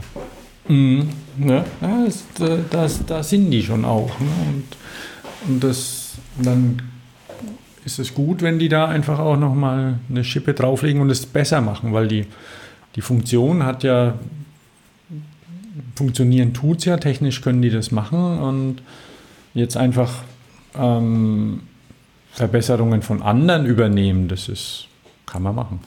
Da sind die schon auch. Ne? Und dann ist es gut, wenn die da einfach auch nochmal eine Schippe drauflegen und es besser machen, weil die Funktion hat ja, funktionieren tut es ja, technisch können die das machen und jetzt einfach Verbesserungen von anderen übernehmen, kann man machen.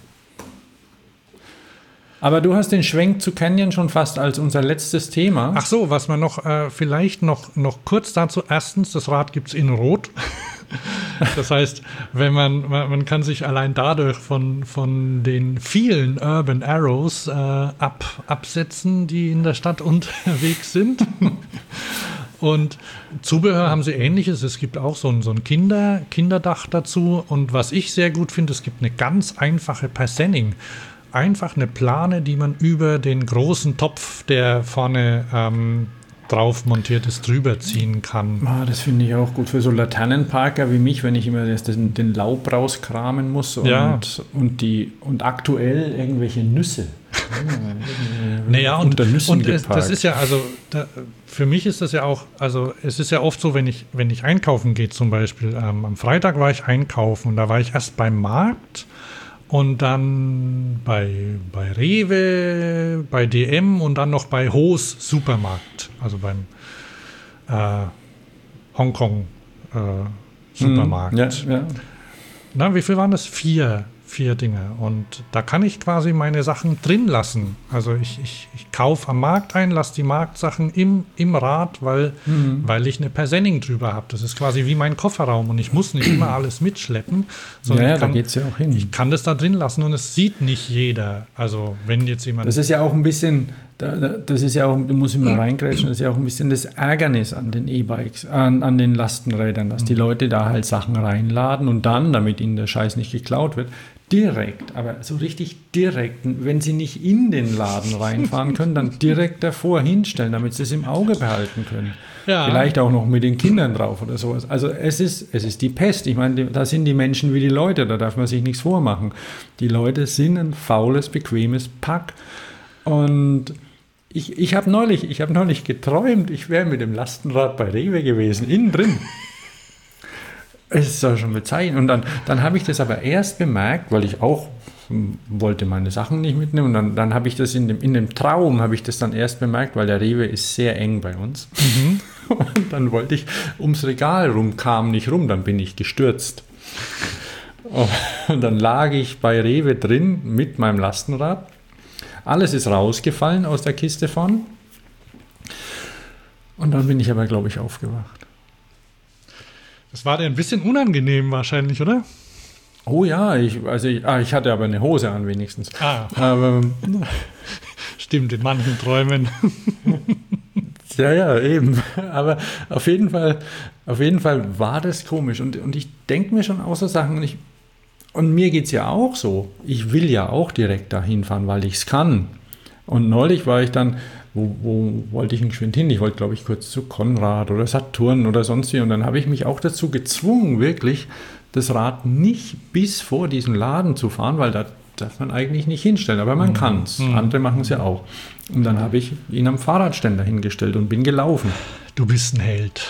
Aber du hast den Schwenk zu Canyon schon fast als unser letztes Thema. Ach so, was man noch, vielleicht noch kurz dazu. Erstens, das Rad gibt es in Rot. Das heißt, wenn man kann sich allein dadurch von den vielen Urban Arrows absetzen, die in der Stadt unterwegs sind. Und Zubehör haben sie Ähnliches. Es gibt auch so ein Kinderdach dazu. Und was ich sehr gut finde, es gibt eine ganz einfache Persenning. Einfach eine Plane, die man über den großen Topf, der vorne drauf montiert ist, drüber ziehen kann. Das finde ich auch gut für so Laternenparker wie mich, wenn ich immer den Laub rauskramen muss und aktuell irgendwelche Nüsse. Naja, und geparkt. Das ist ja, also für mich ist das ja auch, also es ist ja oft so, wenn ich einkaufen gehe zum Beispiel, am Freitag war ich einkaufen und da war ich erst beim Markt und dann bei Rewe, bei DM und dann noch bei Hoos Supermarkt, also beim Hongkong Supermarkt. Ja. Na, wie viel waren das? 4 Dinge. Und da kann ich quasi meine Sachen drin lassen. Also ich kaufe am Markt ein, lasse die Marktsachen im Rad, weil ich eine Persenning drüber habe. Das ist quasi wie mein Kofferraum und ich muss nicht immer alles mitschleppen. Sondern da geht es ja auch hin. Ich kann das da drin lassen und es sieht nicht jeder. Also wenn jetzt jemand... Das ist ja auch ein bisschen, das ist ja auch, du musst immer reingrätschen, das ist ja auch ein bisschen das Ärgernis an den E-Bikes, an den Lastenrädern, dass die Leute da halt Sachen reinladen und dann, damit ihnen der Scheiß nicht geklaut wird, direkt, aber so richtig direkt, wenn sie nicht in den Laden reinfahren können, dann direkt davor hinstellen, damit sie es im Auge behalten können. Ja. Vielleicht auch noch mit den Kindern drauf oder sowas. Also es ist die Pest. Ich meine, da sind die Menschen wie die Leute, da darf man sich nichts vormachen. Die Leute sind ein faules, bequemes Pack. Und ich habe neulich geträumt, ich wäre mit dem Lastenrad bei Rewe gewesen, innen drin. Es ist ja schon bezeichnend. Und dann habe ich das aber erst bemerkt, weil ich auch wollte meine Sachen nicht mitnehmen. Und dann habe ich das in dem Traum, habe ich das dann erst bemerkt, weil der Rewe ist sehr eng bei uns. Und dann wollte ich ums Regal rum, kam nicht rum, dann bin ich gestürzt. Und dann lag ich bei Rewe drin mit meinem Lastenrad. Alles ist rausgefallen aus der Kiste vorn. Und dann bin ich aber, glaube ich, aufgewacht. Das war dir ein bisschen unangenehm wahrscheinlich, oder? Oh ja, ich hatte aber eine Hose an wenigstens. Aber, stimmt, in manchen Träumen. ja, eben. Aber auf jeden Fall war das komisch. Und ich denke mir schon auch so Sachen. Und mir geht es ja auch so. Ich will ja auch direkt dahin fahren, weil ich es kann. Und neulich war ich dann, wo wollte ich denn geschwind hin? Ich wollte, glaube ich, kurz zu Konrad oder Saturn oder sonst wie. Und dann habe ich mich auch dazu gezwungen, wirklich das Rad nicht bis vor diesen Laden zu fahren, weil da darf man eigentlich nicht hinstellen. Aber man kann es. Andere machen es ja auch. Und dann habe ich ihn am Fahrradständer hingestellt und bin gelaufen. Du bist ein Held.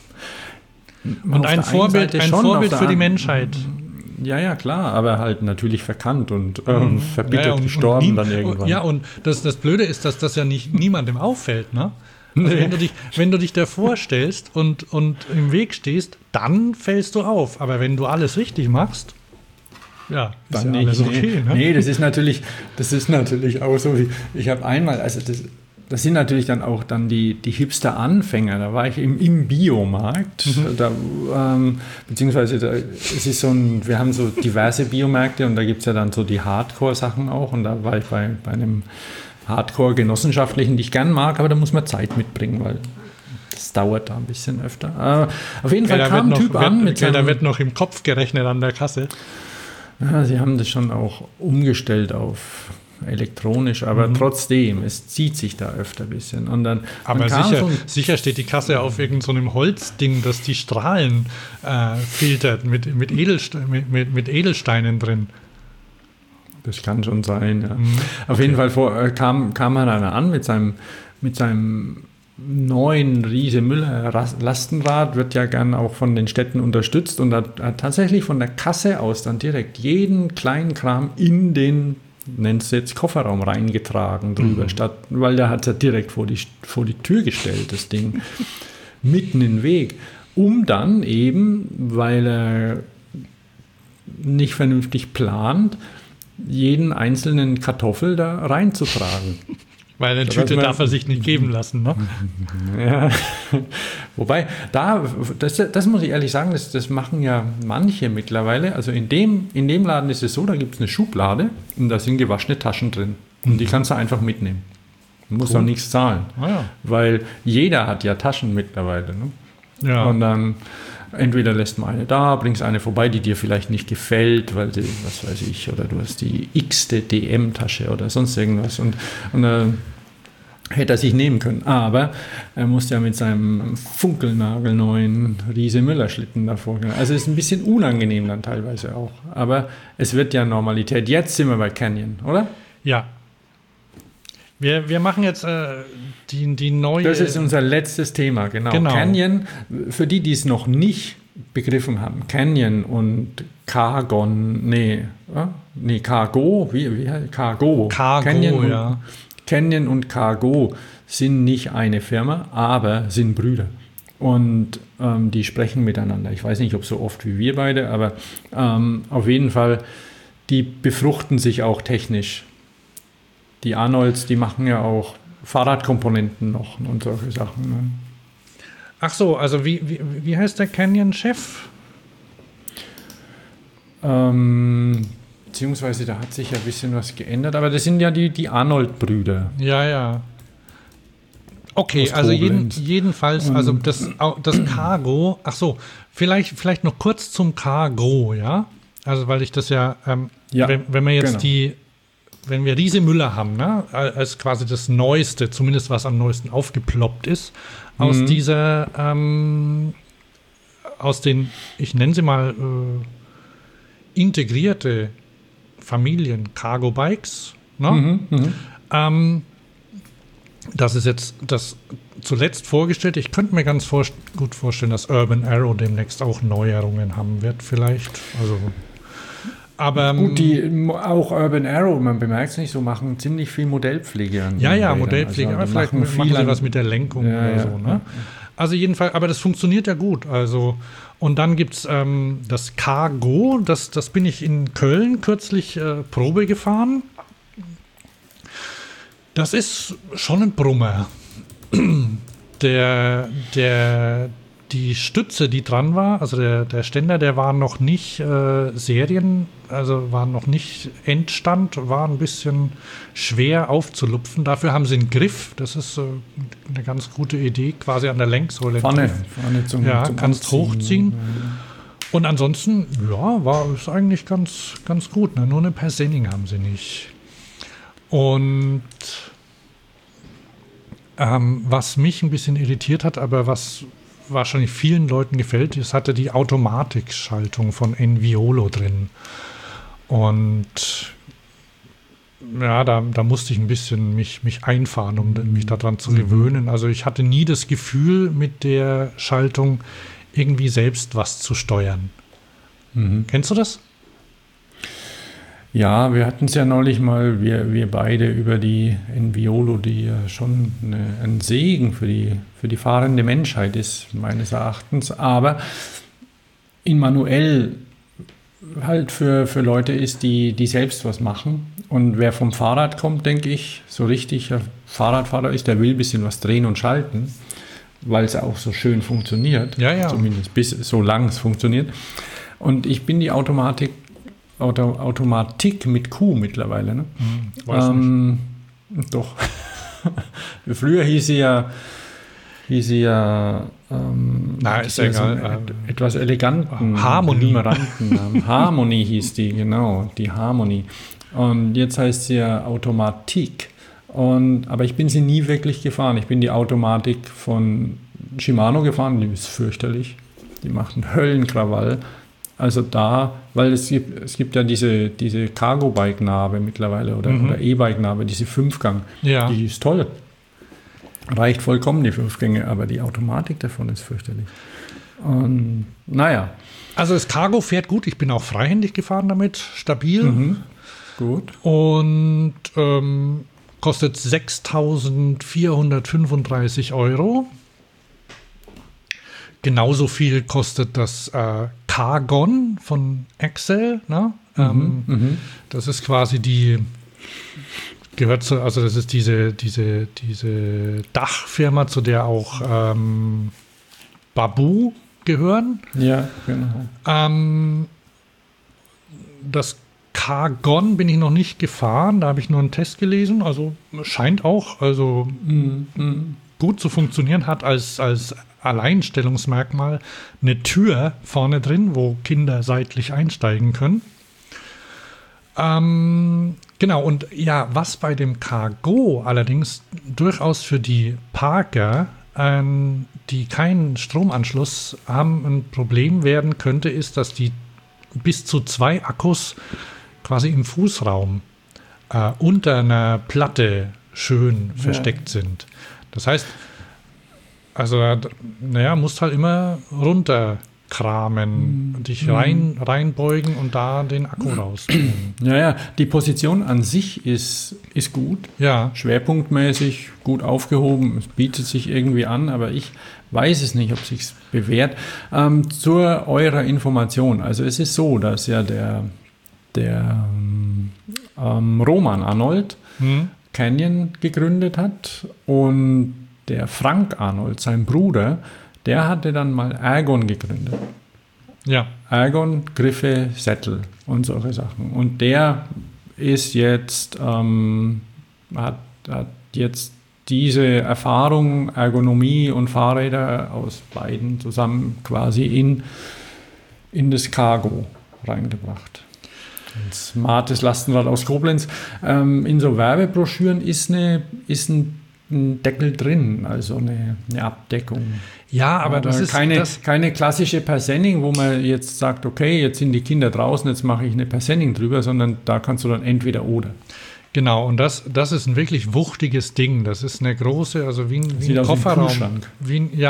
Und ein Vorbild für die Menschheit. Ja, klar, aber halt natürlich verkannt und verbittert gestorben dann irgendwann. Ja, und das Blöde ist, dass das ja niemandem auffällt, ne? Also wenn du dich davor stellst und im Weg stehst, dann fällst du auf. Aber wenn du alles richtig machst, ja, ist dann ja alles okay. Ne? Nee, das ist natürlich auch so, wie ich habe einmal, also das sind natürlich dann auch die Hipster-Anfänger. Da war ich im Biomarkt, beziehungsweise wir haben so diverse Biomärkte und da gibt es ja dann so die Hardcore-Sachen auch und da war ich bei einem Hardcore-Genossenschaftlichen, die ich gern mag, aber da muss man Zeit mitbringen, weil das dauert da ein bisschen öfter. Auf jeden Fall kam ein Typ an mit da wird noch im Kopf gerechnet an der Kasse. Ja, sie haben das schon auch umgestellt auf elektronisch, aber trotzdem, es zieht sich da öfter ein bisschen. Und dann, aber sicher steht die Kasse auf irgendeinem so Vholzding, das die Strahlen filtert mit Edelsteinen drin. Das kann schon sein, ja. Auf jeden Fall kam einer an mit seinem neuen Riese Müller Lastenrad, wird ja gern auch von den Städten unterstützt und hat tatsächlich von der Kasse aus dann direkt jeden kleinen Kram in den, nennst du jetzt, Kofferraum reingetragen drüber, weil der hat es ja direkt vor die Tür gestellt, das Ding, mitten im Weg, um dann eben, weil er nicht vernünftig plant, jeden einzelnen Kartoffel da reinzutragen. Weil eine Tüte darf er sich nicht geben lassen, ne? Ja, wobei, das muss ich ehrlich sagen, das machen ja manche mittlerweile. Also in dem Laden ist es so, da gibt es eine Schublade und da sind gewaschene Taschen drin. Und die kannst du einfach mitnehmen. Du musst auch nichts zahlen. Ja. Weil jeder hat ja Taschen mittlerweile. Ne? Ja. Und dann entweder lässt man eine da, bringst eine vorbei, die dir vielleicht nicht gefällt, weil die, was weiß ich, oder du hast die x-te DM-Tasche oder sonst irgendwas und hätte er sich nehmen können. Aber er musste ja mit seinem funkelnagelneuen Riese Müller-Schlitten davor gehen. Also es ist ein bisschen unangenehm dann teilweise auch. Aber es wird ja Normalität. Jetzt sind wir bei Canyon, oder? Ja. Wir machen jetzt die neue... Das ist unser letztes Thema, genau. Canyon, für die es noch nicht begriffen haben, Canyon und Cargo, Cargo. Canyon und Cargo sind nicht eine Firma, aber sind Brüder. Und die sprechen miteinander. Ich weiß nicht, ob so oft wie wir beide, aber auf jeden Fall, die befruchten sich auch technisch. Die Arnolds, die machen ja auch Fahrradkomponenten noch und solche Sachen. Ne? Ach so, also wie heißt der Canyon-Chef? Beziehungsweise da hat sich ja ein bisschen was geändert, aber das sind ja die Arnold-Brüder. Ja. Okay, also jedenfalls, also das Cargo, ach so, vielleicht noch kurz zum Cargo, ja? Also weil ich das ja, wenn wir jetzt wenn wir Riese Müller haben, ne, als quasi das Neueste, zumindest was am neuesten aufgeploppt ist, aus dieser, aus den, ich nenne sie mal, integrierte Familien Cargo Bikes, ne? Das ist jetzt das zuletzt vorgestellt. Ich könnte mir ganz gut vorstellen, dass Urban Arrow demnächst auch Neuerungen haben wird, vielleicht. Also Aber Gut, auch Urban Arrow, man bemerkt es nicht so, machen ziemlich viel Modellpflege an. ja, den Rädern. Modellpflege, Also, aber die vielleicht machen viel sie an- was mit der Lenkung oder so. Ne? Ja. Also jedenfalls, aber das funktioniert ja gut. Also, und dann gibt es das Cargo, das bin ich in Köln kürzlich Probe gefahren. Das ist schon ein Brummer. Die Stütze, die dran war, also der Ständer, der war noch nicht also war noch nicht Endstand, war ein bisschen schwer aufzulupfen. Dafür haben sie einen Griff, das ist eine ganz gute Idee, quasi an der Lenksäule. Vorne zum kannst Anziehen. hochziehen. Und ansonsten, ja, ist eigentlich ganz, ganz gut. Ne? Nur eine Persenning haben sie nicht. Und was mich ein bisschen irritiert hat, aber was wahrscheinlich vielen Leuten gefällt, es hatte die Automatikschaltung von Enviolo drin. Und ja, da musste ich ein bisschen mich einfahren, um mich daran zu gewöhnen. Also ich hatte nie das Gefühl, mit der Schaltung irgendwie selbst was zu steuern. Kennst du das? Ja, wir hatten es ja neulich mal, wir beide über die Enviolo, die ja schon ein Segen für die fahrende Menschheit ist, meines Erachtens, aber in manuell halt für Leute ist, die selbst was machen. Und wer vom Fahrrad kommt, denke ich, so richtig Fahrradfahrer ist, der will ein bisschen was drehen und schalten, weil es auch so schön funktioniert. Ja. Zumindest bis so lang es funktioniert. Und ich bin die Automatik mit Q mittlerweile. Ne? Weiß nicht. Doch. Früher hieß sie ja ist egal. So etwas eleganten, Harmony. blümeranten Namen. Harmony hieß die, genau, die Harmony. Und jetzt heißt sie ja Automatik. Aber ich bin sie nie wirklich gefahren. Ich bin die Automatik von Shimano gefahren, die ist fürchterlich. Die macht einen Höllenkrawall. Also weil es gibt ja diese Cargo-Bike-Narbe mittlerweile oder E-Bike-Narbe, diese 5-Gang. Ja. Die ist toll. Reicht vollkommen die 5 Gänge, aber die Automatik davon ist fürchterlich. Und naja. Also das Cargo fährt gut, ich bin auch freihändig gefahren damit, stabil. Gut. Und kostet 6.435 €. Genauso viel kostet das Cargon von Excel. Ne? Das ist quasi das ist diese Dachfirma, zu der auch Baboo gehören. Ja, genau. Das Cargon bin ich noch nicht gefahren, da habe ich nur einen Test gelesen. Also scheint auch gut zu funktionieren, hat als Alleinstellungsmerkmal eine Tür vorne drin, wo Kinder seitlich einsteigen können. Genau, und ja, was bei dem Cargo allerdings durchaus für die Parker, die keinen Stromanschluss haben, ein Problem werden könnte, ist, dass die bis zu 2 Akkus quasi im Fußraum unter einer Platte schön versteckt sind. Das heißt, also, musst halt immer runterkramen, dich reinbeugen und da den Akku rausnehmen. Ja, die Position an sich ist gut. Ja. Schwerpunktmäßig gut aufgehoben. Es bietet sich irgendwie an, aber ich weiß es nicht, ob es sich bewährt. Zu eurer Information. Also es ist so, dass ja der Roman Arnold Canyon gegründet hat und der Frank Arnold, sein Bruder, der hatte dann mal Ergon gegründet. Ja. Ergon, Griffe, Sättel und solche Sachen. Und der ist jetzt, hat jetzt diese Erfahrung, Ergonomie und Fahrräder aus beiden zusammen quasi in das Cargo reingebracht. Ein smartes Lastenrad aus Koblenz. In so Werbebroschüren ist ein Deckel drin, also eine Abdeckung. Ja, aber das ist keine klassische Persenning, wo man jetzt sagt, okay, jetzt sind die Kinder draußen, jetzt mache ich eine Persenning drüber, sondern da kannst du dann entweder oder. Genau, und das ist ein wirklich wuchtiges Ding. Das ist eine große, also wie ein Kofferraum.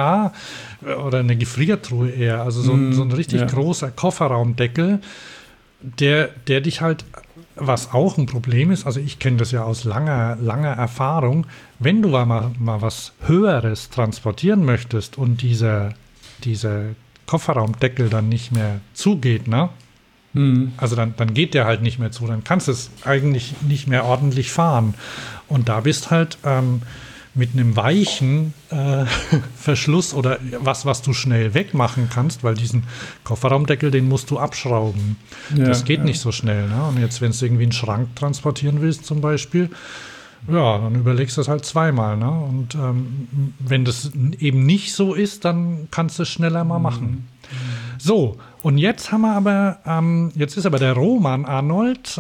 Oder eine Gefriertruhe eher. Also so ein richtig großer Kofferraumdeckel. der dich halt, was auch ein Problem ist, also ich kenne das ja aus langer Erfahrung, wenn du mal was Höheres transportieren möchtest und dieser Kofferraumdeckel dann nicht mehr zugeht, ne? Also dann geht der halt nicht mehr zu, dann kannst du es eigentlich nicht mehr ordentlich fahren. Und da bist halt mit einem weichen Verschluss oder was du schnell wegmachen kannst, weil diesen Kofferraumdeckel, den musst du abschrauben. Ja, das geht nicht so schnell. Ne? Und jetzt, wenn du irgendwie einen Schrank transportieren willst zum Beispiel, ja, dann überlegst du das halt zweimal. Ne? Und wenn das eben nicht so ist, dann kannst du es schneller mal machen. So, und jetzt haben wir aber, jetzt ist aber der Roman Arnold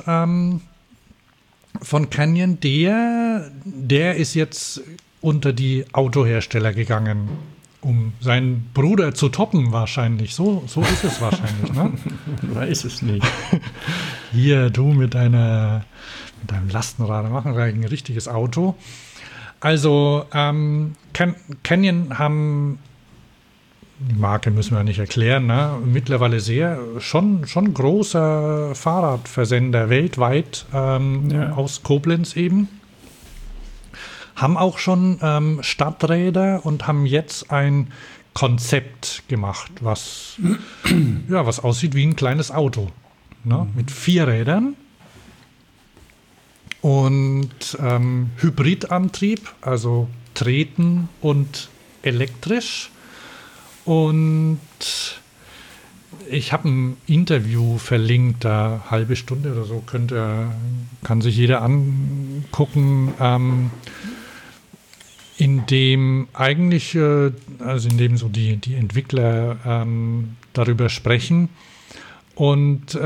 von Canyon, der ist jetzt unter die Autohersteller gegangen, um seinen Bruder zu toppen wahrscheinlich. So ist es wahrscheinlich, ne? Weiß es nicht. Hier, du mit deinem Lastenrad, machen wir ein richtiges Auto. Also, Canyon haben, die Marke müssen wir nicht erklären, ne? Mittlerweile schon großer Fahrradversender weltweit, aus Koblenz eben. Haben auch schon Stadträder und haben jetzt ein Konzept gemacht, was aussieht wie ein kleines Auto, ne? Mit 4 Rädern und Hybridantrieb, also treten und elektrisch. Und ich habe ein Interview verlinkt, da halbe Stunde oder so kann sich jeder angucken, in dem so die Entwickler darüber sprechen. Und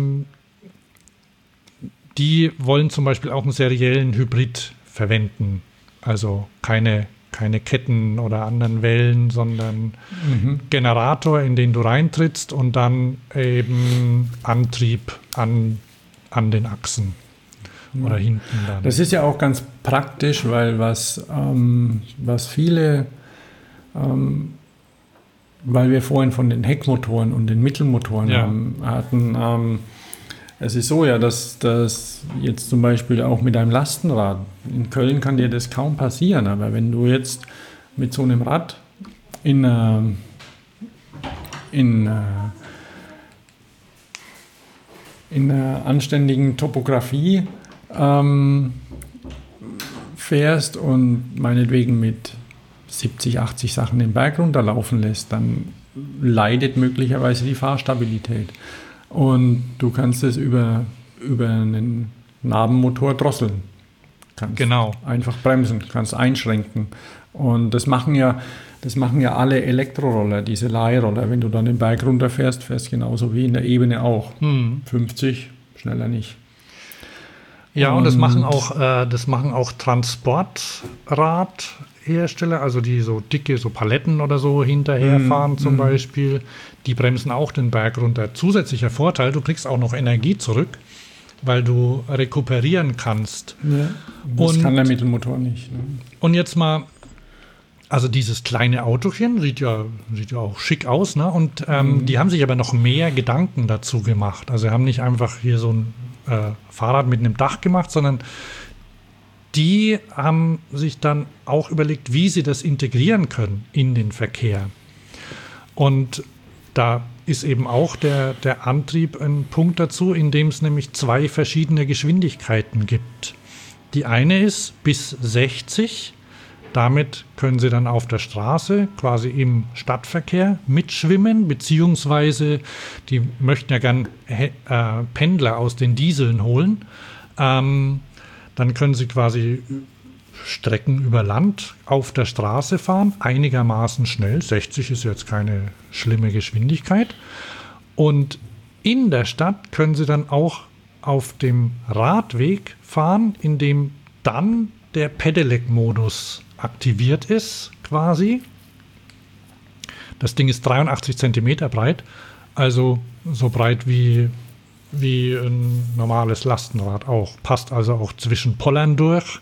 die wollen zum Beispiel auch einen seriellen Hybrid verwenden. Also keine Ketten oder anderen Wellen, sondern Generator, in den du reintrittst und dann eben Antrieb an den Achsen oder hinten dann. Das ist ja auch ganz praktisch, weil was viele, weil wir vorhin von den Heckmotoren und den Mittelmotoren hatten, es ist so ja, dass jetzt zum Beispiel auch mit einem Lastenrad, in Köln kann dir das kaum passieren, aber wenn du jetzt mit so einem Rad in einer anständigen Topografie fährst und meinetwegen mit 70, 80 Sachen den Berg runterlaufen lässt, dann leidet möglicherweise die Fahrstabilität. Und du kannst es über einen Nabenmotor drosseln. Kannst einfach bremsen, kannst einschränken. Und das machen ja alle Elektroroller, diese Leihroller. Wenn du dann den Berg runterfährst, fährst genauso wie in der Ebene auch. 50, schneller nicht. Ja, und das machen auch Transportradhersteller, also die so dicke so Paletten oder so hinterherfahren zum Beispiel. Die bremsen auch den Berg runter. Zusätzlicher Vorteil, du kriegst auch noch Energie zurück, weil du rekuperieren kannst. Ja, das kann der Mittelmotor nicht. Ne? Und jetzt mal, also dieses kleine Autochen sieht ja auch schick aus, ne? Und die haben sich aber noch mehr Gedanken dazu gemacht. Also sie haben nicht einfach hier so ein Fahrrad mit einem Dach gemacht, sondern die haben sich dann auch überlegt, wie sie das integrieren können in den Verkehr. Und da ist eben auch der Antrieb ein Punkt dazu, in dem es nämlich 2 verschiedene Geschwindigkeiten gibt. Die eine ist bis 60. Damit können Sie dann auf der Straße quasi im Stadtverkehr mitschwimmen, beziehungsweise die möchten ja gern Pendler aus den Dieseln holen. Dann können Sie quasi Strecken über Land auf der Straße fahren, einigermaßen schnell. 60 ist jetzt keine schlimme Geschwindigkeit. Und in der Stadt können Sie dann auch auf dem Radweg fahren, in dem dann der Pedelec-Modus aktiviert ist, quasi. Das Ding ist 83 Zentimeter breit, also so breit wie ein normales Lastenrad auch. Passt also auch zwischen Pollern durch.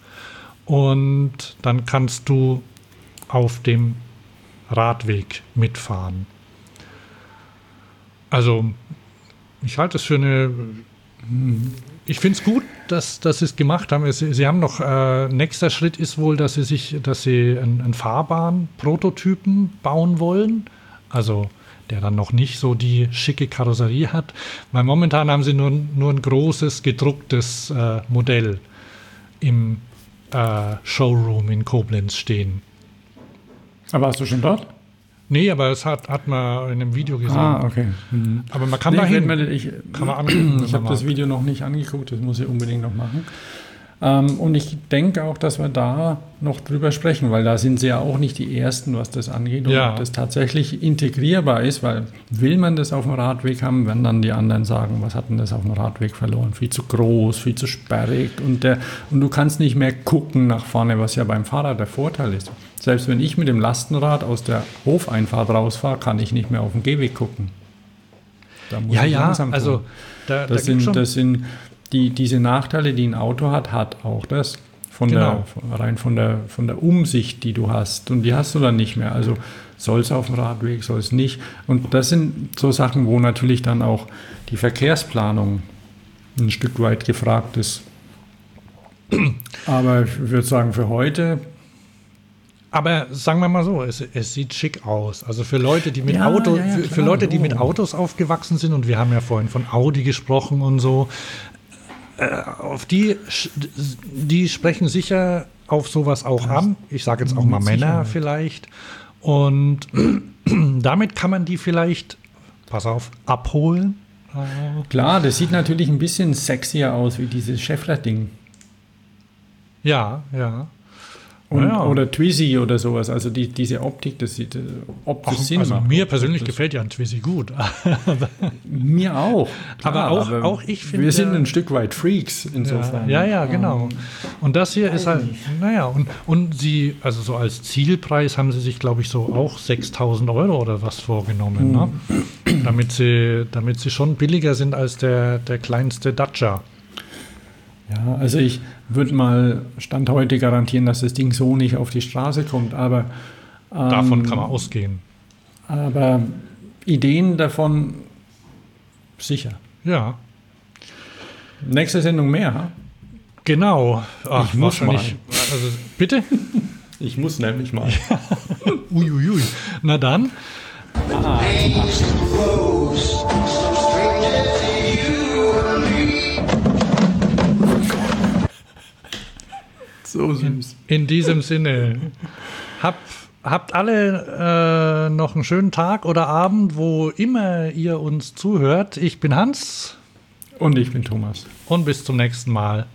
Und dann kannst du auf dem Radweg mitfahren. Also Ich halte es für eine. Ich finde es gut, dass sie es gemacht haben. Sie haben noch, nächster Schritt ist wohl, dass sie einen Fahrbahn-Prototypen bauen wollen. Also, der dann noch nicht so die schicke Karosserie hat. Weil momentan haben sie nur ein großes, gedrucktes Modell im Showroom in Koblenz stehen. Aber warst du schon dort? Nee, aber es hat man in einem Video gesehen. Ah, okay. Mhm. Aber man kann da hin. Kann man angucken. Ich habe das Video noch nicht angeguckt, das muss ich unbedingt noch machen. Und ich denke auch, dass wir da noch drüber sprechen, weil da sind sie ja auch nicht die Ersten, was das angeht. Und ob das tatsächlich integrierbar ist, weil will man das auf dem Radweg haben, wenn dann die anderen sagen, was hat denn das auf dem Radweg verloren? Viel zu groß, viel zu sperrig und du kannst nicht mehr gucken nach vorne, was ja beim Fahrrad der Vorteil ist. Selbst wenn ich mit dem Lastenrad aus der Hofeinfahrt rausfahre, kann ich nicht mehr auf den Gehweg gucken. Da muss ich langsam tun. Also das sind diese Nachteile, die ein Auto hat auch das. Von der Umsicht, die du hast. Und die hast du dann nicht mehr. Also soll es auf dem Radweg, soll es nicht. Und das sind so Sachen, wo natürlich dann auch die Verkehrsplanung ein Stück weit gefragt ist. Aber ich würde sagen, für heute. Aber sagen wir mal so, es sieht schick aus. Also für Leute, die mit Leute, die mit Autos aufgewachsen sind, und wir haben ja vorhin von Audi gesprochen und so, auf die sprechen sicher auf sowas auch an. Ich sage jetzt auch mal Männer vielleicht. Und damit kann man die vielleicht, pass auf, abholen. Klar, das sieht natürlich ein bisschen sexier aus wie dieses Scheffler-Ding. Ja, ja. Oder Twizy oder sowas. Also diese Optik, das sieht optisch Sinn. Also mir persönlich gefällt ja ein Twizy gut. Mir auch. Klar, aber auch ich finde. Wir sind ein Stück weit Freaks insofern. Ja, genau. Und das hier ist halt, und sie, also so als Zielpreis haben sie sich, glaube ich, so auch 6.000 € oder was vorgenommen, ne? damit sie schon billiger sind als der kleinste Dacia. Ja, also ich würde mal Stand heute garantieren, dass das Ding so nicht auf die Straße kommt, aber davon kann man ausgehen. Aber Ideen davon sicher. Ja. Nächste Sendung mehr, ha? Genau. Ach, ich muss mal. Also, bitte? Ich muss nämlich mal. Uiuiui. Na dann. So süß. In diesem Sinne, habt alle noch einen schönen Tag oder Abend, wo immer ihr uns zuhört. Ich bin Hans. Und ich bin Thomas. Und bis zum nächsten Mal.